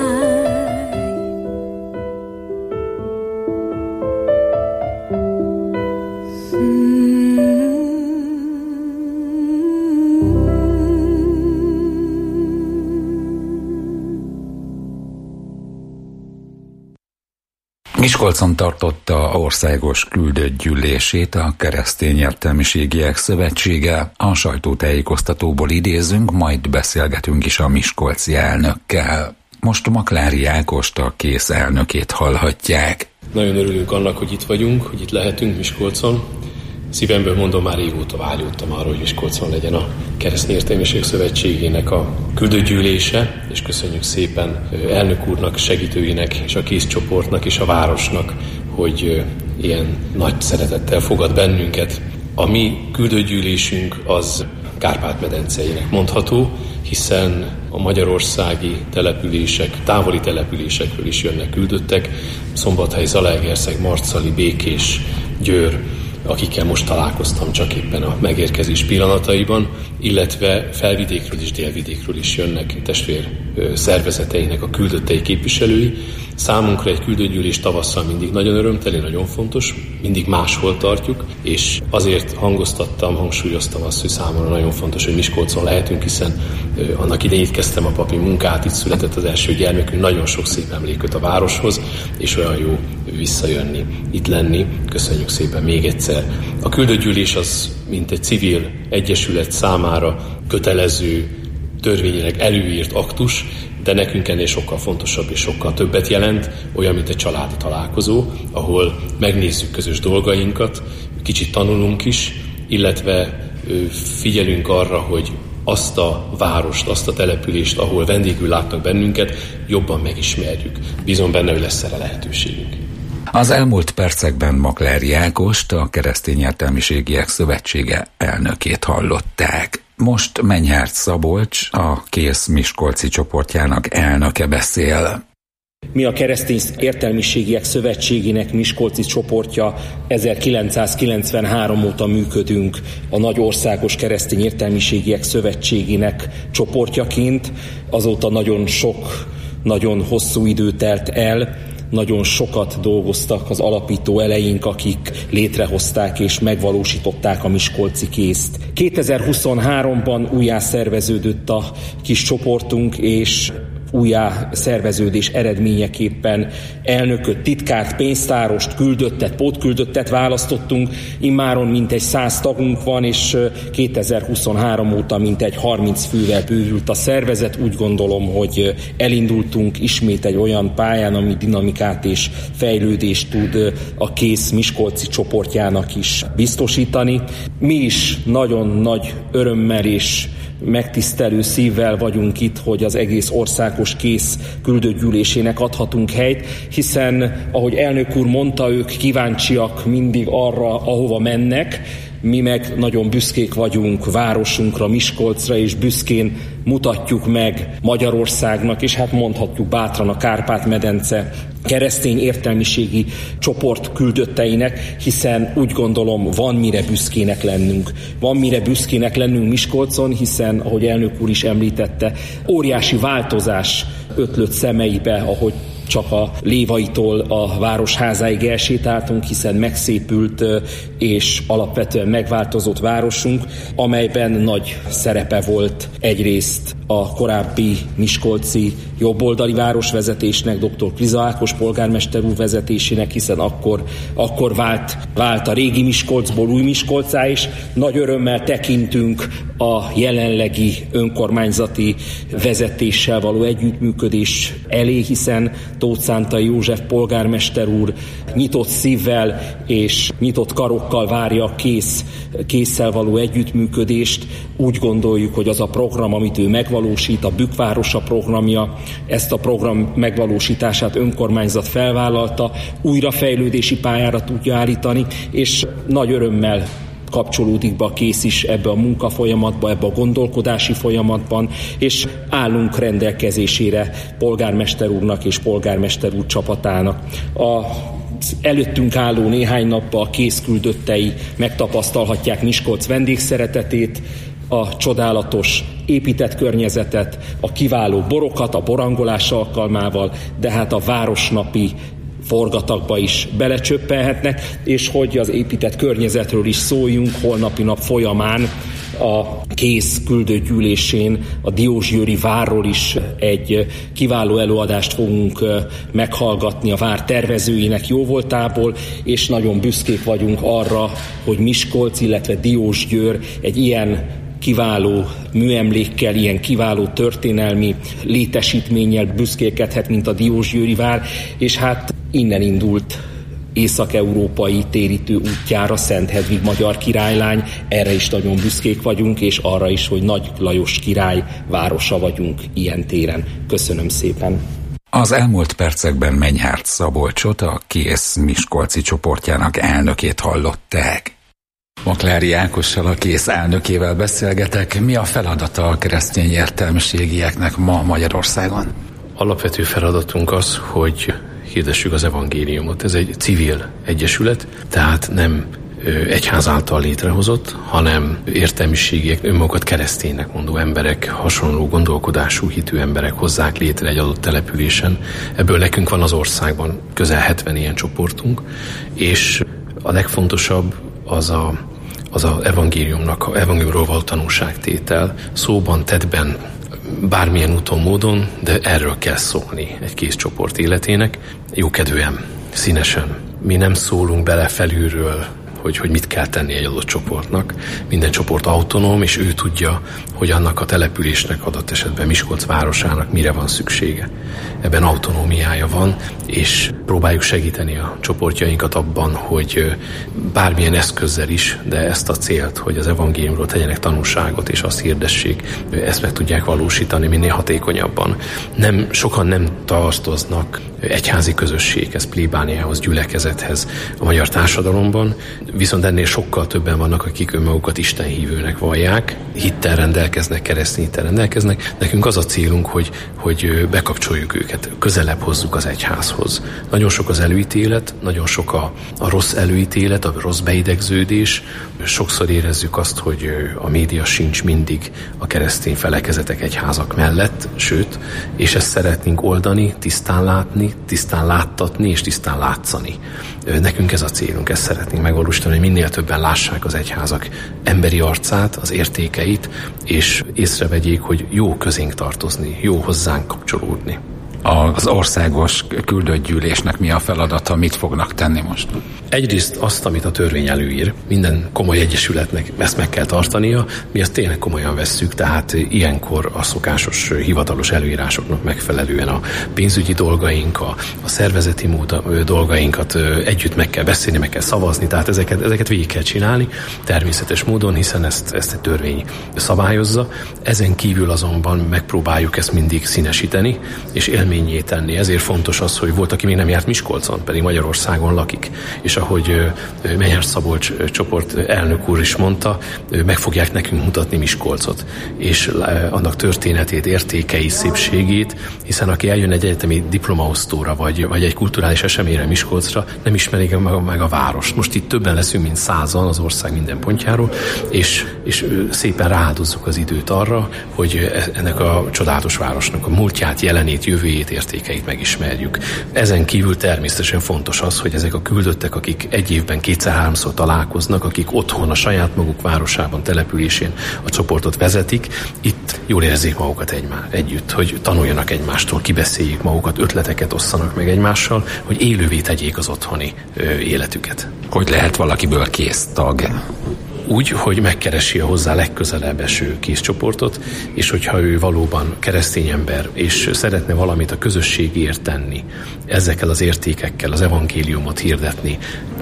Miskolcon tartotta országos küldött gyűlését a Keresztény Értelmiségiek Szövetsége. A sajtótájékoztatóból idézünk, majd beszélgetünk is a miskolci elnökkel. Most Maklári Ágost, a KÉSZ elnökét hallhatják. Nagyon örülünk annak, hogy itt vagyunk, hogy itt lehetünk Miskolcon. Szívemből mondom, már régóta vágyódtam arra, hogy Miskolcon legyen a Keresztény Értelmiségek Szövetségének a küldőgyűlése, és köszönjük szépen elnök úrnak, segítőinek, és a KÉSZ csoportnak, és a városnak, hogy ilyen nagy szeretettel fogad bennünket. A mi küldőgyűlésünk az Kárpát-medenceinek mondható, hiszen a magyarországi települések, távoli településekről is jönnek küldöttek, Szombathely, Zalaegerszeg, Marcali, Békés, Győr, akikkel most találkoztam csak éppen a megérkezés pillanataiban, illetve felvidékről és délvidékről is jönnek testvér szervezeteinek a küldöttei képviselői. Számunkra egy küldőgyűlés tavasszal mindig nagyon örömteli, nagyon fontos, mindig máshol tartjuk, és azért hangsúlyoztam azt, hogy számomra nagyon fontos, hogy Miskolcon lehetünk, hiszen annak idején itt kezdtem a papi munkát, itt született az első gyermekünk, nagyon sok szép emléköt a városhoz, és olyan jó visszajönni, itt lenni. Köszönjük szépen még egyszer. A küldőgyűlés az, mint egy civil egyesület számára kötelező, törvényileg előírt aktus, de nekünk ennél sokkal fontosabb és sokkal többet jelent, olyan, mint egy családi találkozó, ahol megnézzük közös dolgainkat, kicsit tanulunk is, illetve figyelünk arra, hogy azt a várost, azt a települést, ahol vendégül látnak bennünket, jobban megismerjük. Bízom benne, hogy lesz erre lehetőségünk. Az elmúlt percekben Maklári Ágost, a Keresztény Értelmiségiek Szövetsége elnökét hallották. Most Menyhárt Szabolcs, a KÉSZ miskolci csoportjának elnöke beszél. Mi a Keresztény Értelmiségiek Szövetségének miskolci csoportja 1993 óta működünk a Nagy Országos Keresztény Értelmiségiek Szövetségének csoportjaként. Azóta nagyon hosszú idő telt el, nagyon sokat dolgoztak az alapító eleink, akik létrehozták és megvalósították a miskolci KÉSZ-t. 2023-ban újjá szerveződött a kis csoportunk, és újjá szerveződés eredményeképpen elnököt, titkárt, pénztárost, küldöttet, pótküldöttet választottunk. Immáron mintegy 100 tagunk van, és 2023 óta mintegy 30 fővel bővült a szervezet. Úgy gondolom, hogy elindultunk ismét egy olyan pályán, ami dinamikát és fejlődést tud a KÉSZ miskolci csoportjának is biztosítani. Mi is nagyon nagy örömmel és megtisztelő szívvel vagyunk itt, hogy az egész országos KÉSZ küldőgyűlésének adhatunk helyt, hiszen, ahogy elnök úr mondta, ők kíváncsiak mindig arra, ahova mennek, mi meg nagyon büszkék vagyunk városunkra, Miskolcra, és büszkén mutatjuk meg Magyarországnak, és hát mondhatjuk bátran a Kárpát-medence keresztény értelmiségi csoport küldötteinek, hiszen úgy gondolom, van mire büszkének lennünk. Van mire büszkének lennünk Miskolcon, hiszen, ahogy elnök úr is említette, óriási változás ötlött szemeibe, ahogy csak a Lévaitól a Városházáig elsétáltunk, hiszen megszépült és alapvetően megváltozott városunk, amelyben nagy szerepe volt egyrészt a korábbi miskolci jobboldali városvezetésnek, dr. Kriza Ákos polgármester úr vezetésének, hiszen akkor vált a régi Miskolcból új Miskolcá, és nagy örömmel tekintünk a jelenlegi önkormányzati vezetéssel való együttműködés elé, hiszen Tóth Szántai József polgármester úr nyitott szívvel és nyitott karokkal várja a KÉSZ-szel való együttműködést. Úgy gondoljuk, hogy az a program, amit ő megvalósít, a Bükkvárosa programja, ezt a program megvalósítását önkormányzat felvállalta, újrafejlődési pályára tudja állítani, és nagy örömmel kapcsolódik be a KÉSZ is ebbe a munkafolyamatba, ebbe a gondolkodási folyamatban, és állunk rendelkezésére polgármester úrnak és polgármester úr csapatának. Előttünk álló néhány napban a KÉSZ küldöttei megtapasztalhatják Miskolc vendégszeretetét, a csodálatos épített környezetet, a kiváló borokat a borangolás alkalmával, de hát a városnapi forgatagba is belecsöppelhetnek, és hogy az épített környezetről is szóljunk, holnapi nap folyamán a KÉSZ küldőgyűlésén a Diósgyőri várról is egy kiváló előadást fogunk meghallgatni a vár tervezőinek jóvoltából, és nagyon büszkék vagyunk arra, hogy Miskolc, illetve Diósgyőr egy ilyen kiváló műemlékkel, ilyen kiváló történelmi létesítménnyel büszkélkedhet, mint a Diósgyőri vár, és hát innen indult észak-európai térítő útjára Szent Hedvig magyar királylány, erre is nagyon büszkék vagyunk, és arra is, hogy Nagy Lajos király városa vagyunk ilyen téren. Köszönöm szépen! Az elmúlt percekben Menyhárt Szabolcsot, a KÉSZ miskolci csoportjának elnökét hallották. Maklári Ákossal, a KÉSZ elnökével beszélgetek. Mi a feladata a keresztény értelmiségieknek ma Magyarországon? Alapvető feladatunk az, hogy hirdessük az evangéliumot. Ez egy civil egyesület, tehát nem egyház által létrehozott, hanem értelmiségiek, önmagukat kereszténynek mondó emberek, hasonló gondolkodású hitű emberek hozzák létre egy adott településen. Ebből nekünk van az országban közel 70 ilyen csoportunk, és a legfontosabb az evangéliumról való tanúságtétel, szóban, tettben, bármilyen úton, módon, de erről kell szólni egy KÉSZ csoport életének. Jókedvűen, színesen. Mi nem szólunk bele felülről, hogy mit kell tenni egy adott csoportnak. Minden csoport autonóm, és ő tudja, hogy annak a településnek, adott esetben Miskolc városának mire van szüksége. Ebben autonómiája van, és próbáljuk segíteni a csoportjainkat abban, hogy bármilyen eszközzel is, de ezt a célt, hogy az evangéliumról tegyenek tanúságot, és azt hirdessék, ezt meg tudják valósítani minél hatékonyabban. Sokan nem tartoznak egyházi közösséghez, plébániához, gyülekezethez a magyar társadalomban, viszont ennél sokkal többen vannak, akik önmagukat istenhívőnek vallják, hittel rendelkeznek, keresztény hittel rendelkeznek. Nekünk az a célunk, hogy bekapcsoljuk őket, közelebb hozzuk az egyházhoz. Nagyon sok az előítélet, nagyon sok a rossz előítélet, a rossz beidegződés. Sokszor érezzük azt, hogy a média sincs mindig a keresztény felekezetek, egyházak mellett, sőt, és ezt szeretnénk oldani, tisztán látni, tisztán láttatni és tisztán látszani. Nekünk ez a célunk, ezt szeretnénk megvalósítani, hogy minél többen lássák az egyházak emberi arcát, az értékeit, és észrevegyék, hogy jó közénk tartozni, jó hozzánk kapcsolódni. Az országos küldőgyűlésnek mi a feladata, mit fognak tenni most? Egyrészt azt, amit a törvény előír, minden komoly egyesületnek ezt meg kell tartania, mi ezt tényleg komolyan vesszük, tehát ilyenkor a szokásos hivatalos előírásoknak megfelelően a pénzügyi dolgaink, a szervezeti dolgainkat együtt meg kell beszélni, meg kell szavazni, tehát ezeket végig kell csinálni természetes módon, hiszen ezt egy törvény szabályozza. Ezen kívül azonban megpróbáljuk ezt mindig színesíteni, és élménnyé tenni. Ezért fontos az, hogy volt, aki még nem járt Miskolcon, pedig Magyarországon lakik. És ahogy Menyhárt Szabolcs csoport elnök úr is mondta, meg fogják nekünk mutatni Miskolcot, és annak történetét, értékei, szépségét, hiszen aki eljön egy egyetemi diplomaosztóra, vagy egy kulturális eseményre Miskolcra, nem ismerik meg a várost. Most itt többen leszünk, mint 100-an az ország minden pontjáról, és szépen rááldozzuk az időt arra, hogy ennek a csodálatos városnak a múltját, jelenét, jövőjét, értékeit megismerjük. Ezen kívül természetesen fontos az, hogy ezek a küldöttek, akik egy évben 2-3-szor találkoznak, akik otthon a saját maguk városában, településén a csoportot vezetik, itt jól érezzék magukat együtt, hogy tanuljanak egymástól, kibeszéljék magukat, ötleteket osszanak meg egymással, hogy élővé tegyék az otthoni életüket. Hogy lehet valakiből KÉSZ tag? Úgy, hogy megkeresi a hozzá legközelebb eső KÉSZ csoportot, és hogyha ő valóban keresztény ember, és szeretne valamit a közösségért tenni, ezekkel az értékekkel az evangéliumot hirdetni,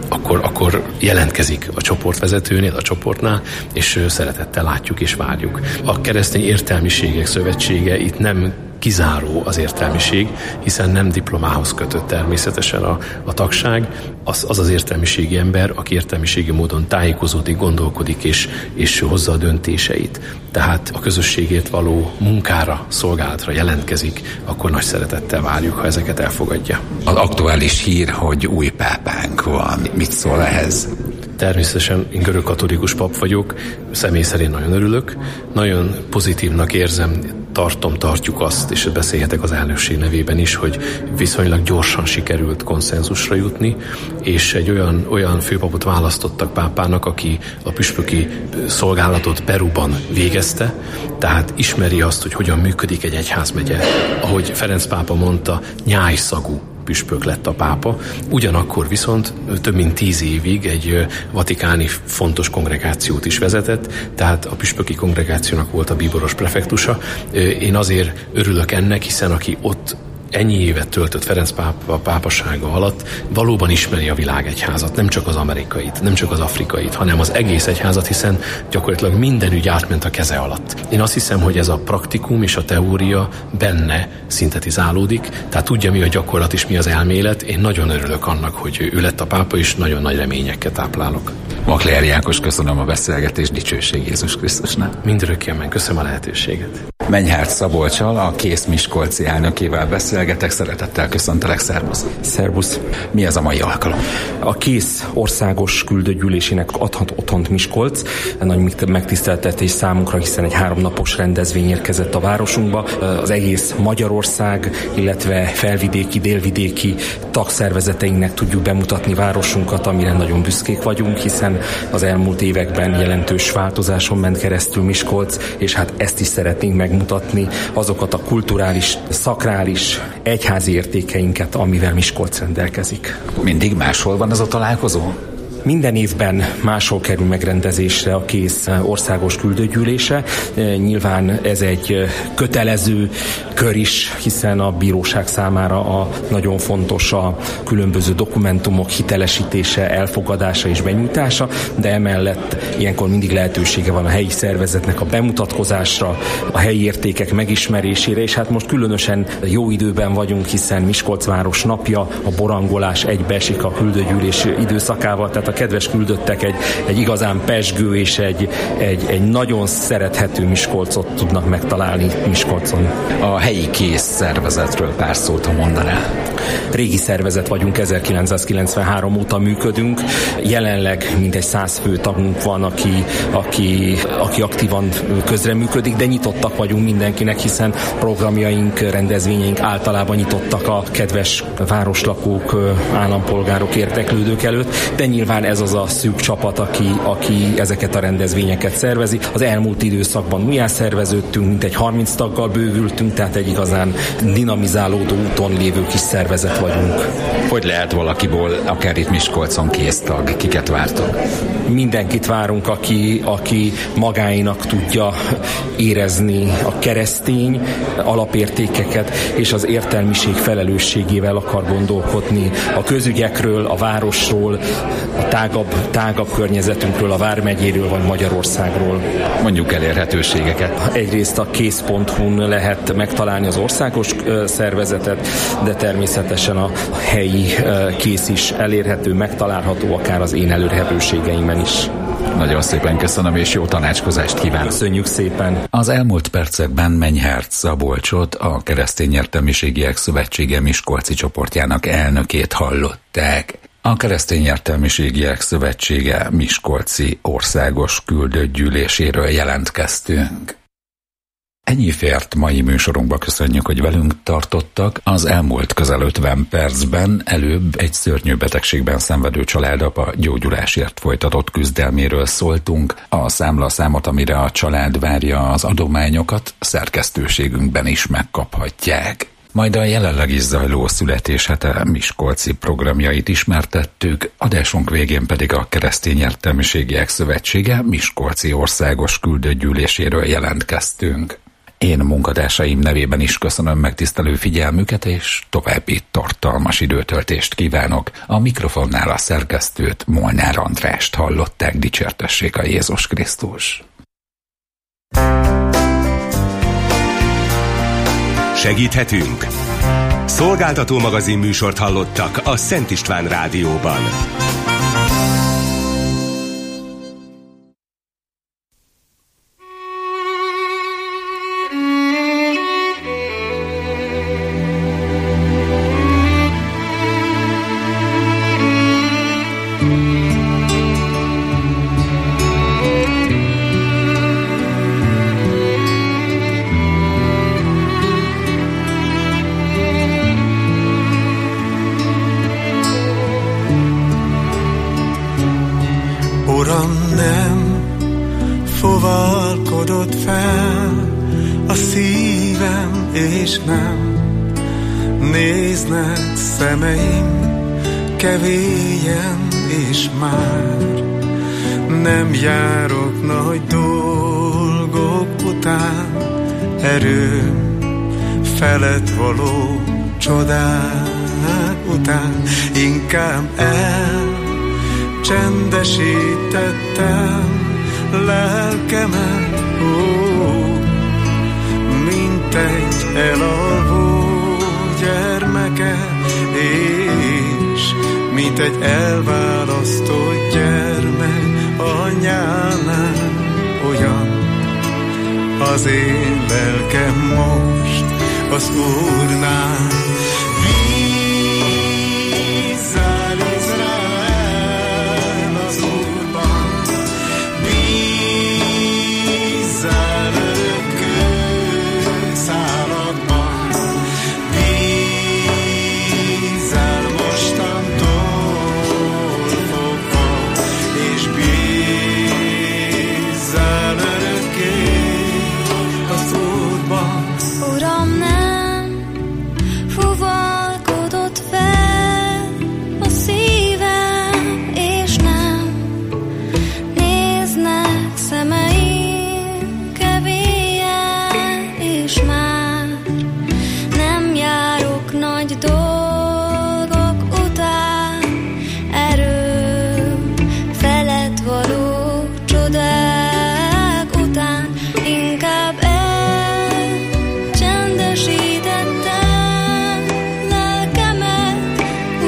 akkor jelentkezik a csoportvezetőnél, a csoportnál, és szeretettel látjuk és várjuk. A Keresztény Értelmiségek Szövetsége itt nem kizáró az értelmiség, hiszen nem diplomához kötött természetesen a tagság, az értelmiségi ember, aki értelmiségi módon tájékozódik, gondolkodik és hozza a döntéseit. Tehát a közösségért való munkára, szolgálatra jelentkezik, akkor nagy szeretettel várjuk, ha ezeket elfogadja. Az aktuális hír, hogy új pápánk van. Mit szól ehhez? Természetesen én görögkatolikus pap vagyok, személy szerint nagyon örülök, nagyon pozitívnak érzem, tartjuk azt, és beszélhetek az elnökség nevében is, hogy viszonylag gyorsan sikerült konszenzusra jutni, és egy olyan főpapot választottak pápának, aki a püspöki szolgálatot Peruban végezte, tehát ismeri azt, hogy hogyan működik egy egyházmegye. Ahogy Ferenc pápa mondta, nyájszagú püspök lett a pápa. Ugyanakkor viszont több mint 10 évig egy vatikáni fontos kongregációt is vezetett, tehát a püspöki kongregációnak volt a bíboros prefektusa. Én azért örülök ennek, hiszen aki ott ennyi évet töltött Ferenc pápa pápasága alatt, valóban ismeri a világegyházat, nem csak az amerikait, nem csak az afrikait, hanem az egész egyházat, hiszen gyakorlatilag minden ügy átment a keze alatt. Én azt hiszem, hogy ez a praktikum és a teória benne szintetizálódik, tehát tudja, mi a gyakorlat és mi az elmélet. Én nagyon örülök annak, hogy ő lett a pápa, és nagyon nagy reményekkel táplálok. Makler Jákos, köszönöm a beszélgetést, dicsőség Jézus Krisztusnak. Mindörökké amen, köszönöm a lehetőséget. Menyhárt Szabolccsal, a Kész Miskolci elnökével beszélgetek, szeretettel köszöntelek, szervusz. Szervusz. Mi ez a mai alkalom? A Kész országos küldőgyűlésének adhat otthont Miskolc. Nagy megtiszteltetés számunkra, hiszen egy 3 napos rendezvény érkezett a városunkba. Az egész Magyarország, illetve felvidéki, délvidéki tagszervezeteinknek tudjuk bemutatni városunkat, amire nagyon büszkék vagyunk, hiszen az elmúlt években jelentős változáson ment keresztül Miskolc, és hát ezt is szeretnénk megmutatni, azokat a kulturális, szakrális, egyházi értékeinket, amivel Miskolc rendelkezik. Mindig máshol van ez a találkozó? Minden évben máshol kerül megrendezésre a Kész országos küldőgyűlése. Nyilván ez egy kötelező kör is, hiszen a bíróság számára nagyon fontos a különböző dokumentumok hitelesítése, elfogadása és benyújtása, de emellett ilyenkor mindig lehetősége van a helyi szervezetnek a bemutatkozásra, a helyi értékek megismerésére, és hát most különösen jó időben vagyunk, hiszen Miskolc város napja, a borangolás egybeesik a küldőgyűlés időszakával, tehát a kedves küldöttek egy igazán pezsgő és egy nagyon szerethető Miskolcot tudnak megtalálni Miskolcon. A helyi Kész szervezetről pár szót, ha mondanál. Régi szervezet vagyunk, 1993 óta működünk. Jelenleg mintegy 100 fő tagunk van, aki aktívan közreműködik, de nyitottak vagyunk mindenkinek, hiszen programjaink, rendezvényeink általában nyitottak a kedves városlakók, állampolgárok, érdeklődők előtt, de nyilván ez az a szűk csapat, aki ezeket a rendezvényeket szervezi. Az elmúlt időszakban újjá szerveződtünk, mintegy 30 taggal bővültünk, tehát egy igazán dinamizálódó úton lévő kis szervezet vagyunk. Hogy lehet valakiból, akár itt Miskolcon késztag, kiket vártok? Mindenkit várunk, aki magáinak tudja érezni a keresztény alapértékeket, és az értelmiség felelősségével akar gondolkodni a közügyekről, a városról, a tágabb környezetünkről, a Vármegyéről vagy Magyarországról. Mondjuk elérhetőségeket. Egyrészt a kész.hu-n lehet megtalálni az országos szervezetet, de természetesen a helyi Kész is elérhető, megtalálható akár az én elérhetőségeimben is. Nagyon szépen köszönöm, és jó tanácskozást kívánok. Köszönjük szépen. Az elmúlt percekben Menyhárt Szabolcsot, a Keresztény Értelmiségiek Szövetsége miskolci csoportjának elnökét hallották. A Keresztény Értelmiségiek Szövetsége miskolci országos küldőgyűléséről jelentkeztünk. Ennyi fért mai műsorunkba, köszönjük, hogy velünk tartottak. Az elmúlt közel 50 percben előbb egy szörnyű betegségben szenvedő családapa gyógyulásért folytatott küzdelméről szóltunk. A számlaszámot, amire a család várja az adományokat, szerkesztőségünkben is megkaphatják. Majd a jelenleg is zajló születéshete miskolci programjait ismertettük, adásunk végén pedig a Keresztény Értelmiségiek Szövetsége miskolci országos küldőgyűléséről jelentkeztünk. Én munkatársaim nevében is köszönöm megtisztelő figyelmüket, és további tartalmas időtöltést kívánok. A mikrofonnál a szerkesztőt, Molnár Andrást hallották, dicsértessék a Jézus Krisztus. Segíthetünk? Szolgáltató magazin műsort hallottak a Szent István Rádióban. és nem néznek szemeim kevélyen, és már nem járok nagy dolgok után, erőm felett való csodák után. Inkább elcsendesítettem lelkemet, mint egy elalvó gyermeket, és mint egy elválasztott gyermek anyánál. Olyan az én lelkem most az Úrnál. Bízzál Izrael az Úrban, bízzál örökkő száladban, bízzál mostantól fogva, és bízzál örökké az Úrban. Uram, nem fuvalkodott fel a szívem, és nem néznek szemeim kevélyen, és már nem járok nagy dolgok után, erőm felett való csodák után. Inkább csendesítettem lelkemet,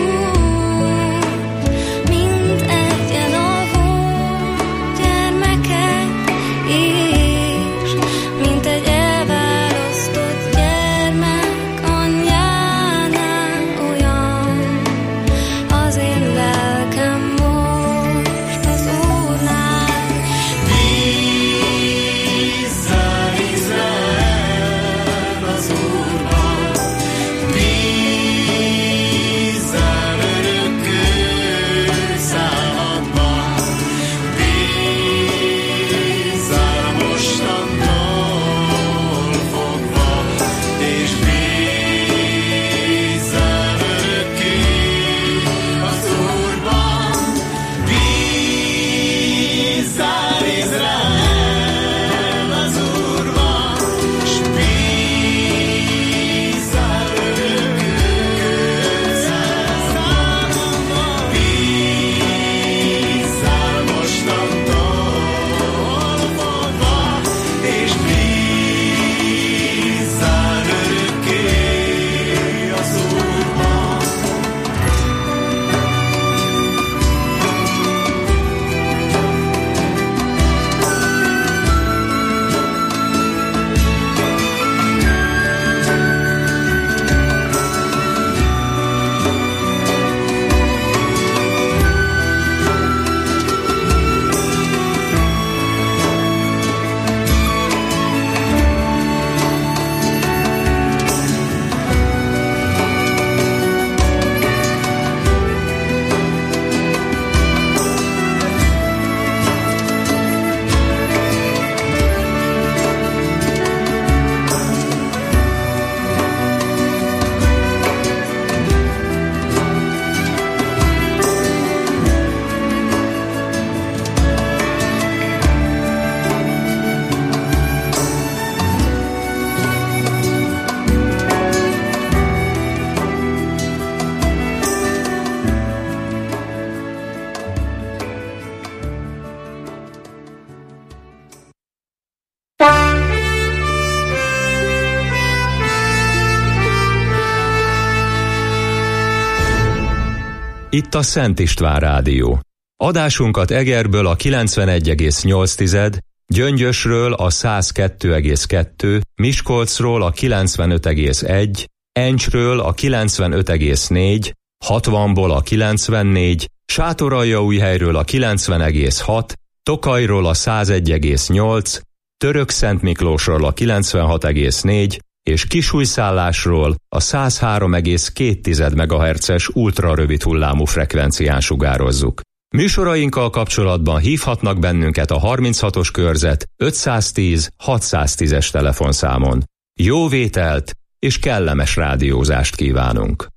mint egy elalvó gyermeket, és mint egy elválasztott gyermek anyjánál. Olyan az én lelkem most az Úrnál. Bízzál Izrael az Úrban, bízzál örökkő száladban, bízzál mostantól fogva, és bízzál örökké az Úrban. Bízzál Izrael az Úrban, s bízzál örökkő száladban, bízzál mostantól fogva, és bízzál örökké az Úrban. Itt a Szent István Rádió. Adásunkat Egerből a 91,8, Gyöngyösről a 102,2, Miskolcról a 95,1, Encsről a 95,4, 60-ból a 94, Sátoraljaújhelyről a 90,6, Tokajról a 101,8, Törökszentmiklósról a 96,4 és Kisújszállásról a 103,2 MHz-es ultrarövid hullámú frekvencián sugározzuk. Műsorainkkal kapcsolatban hívhatnak bennünket a 36-os körzet 510 610-es telefonszámon. Jó vételt és kellemes rádiózást kívánunk.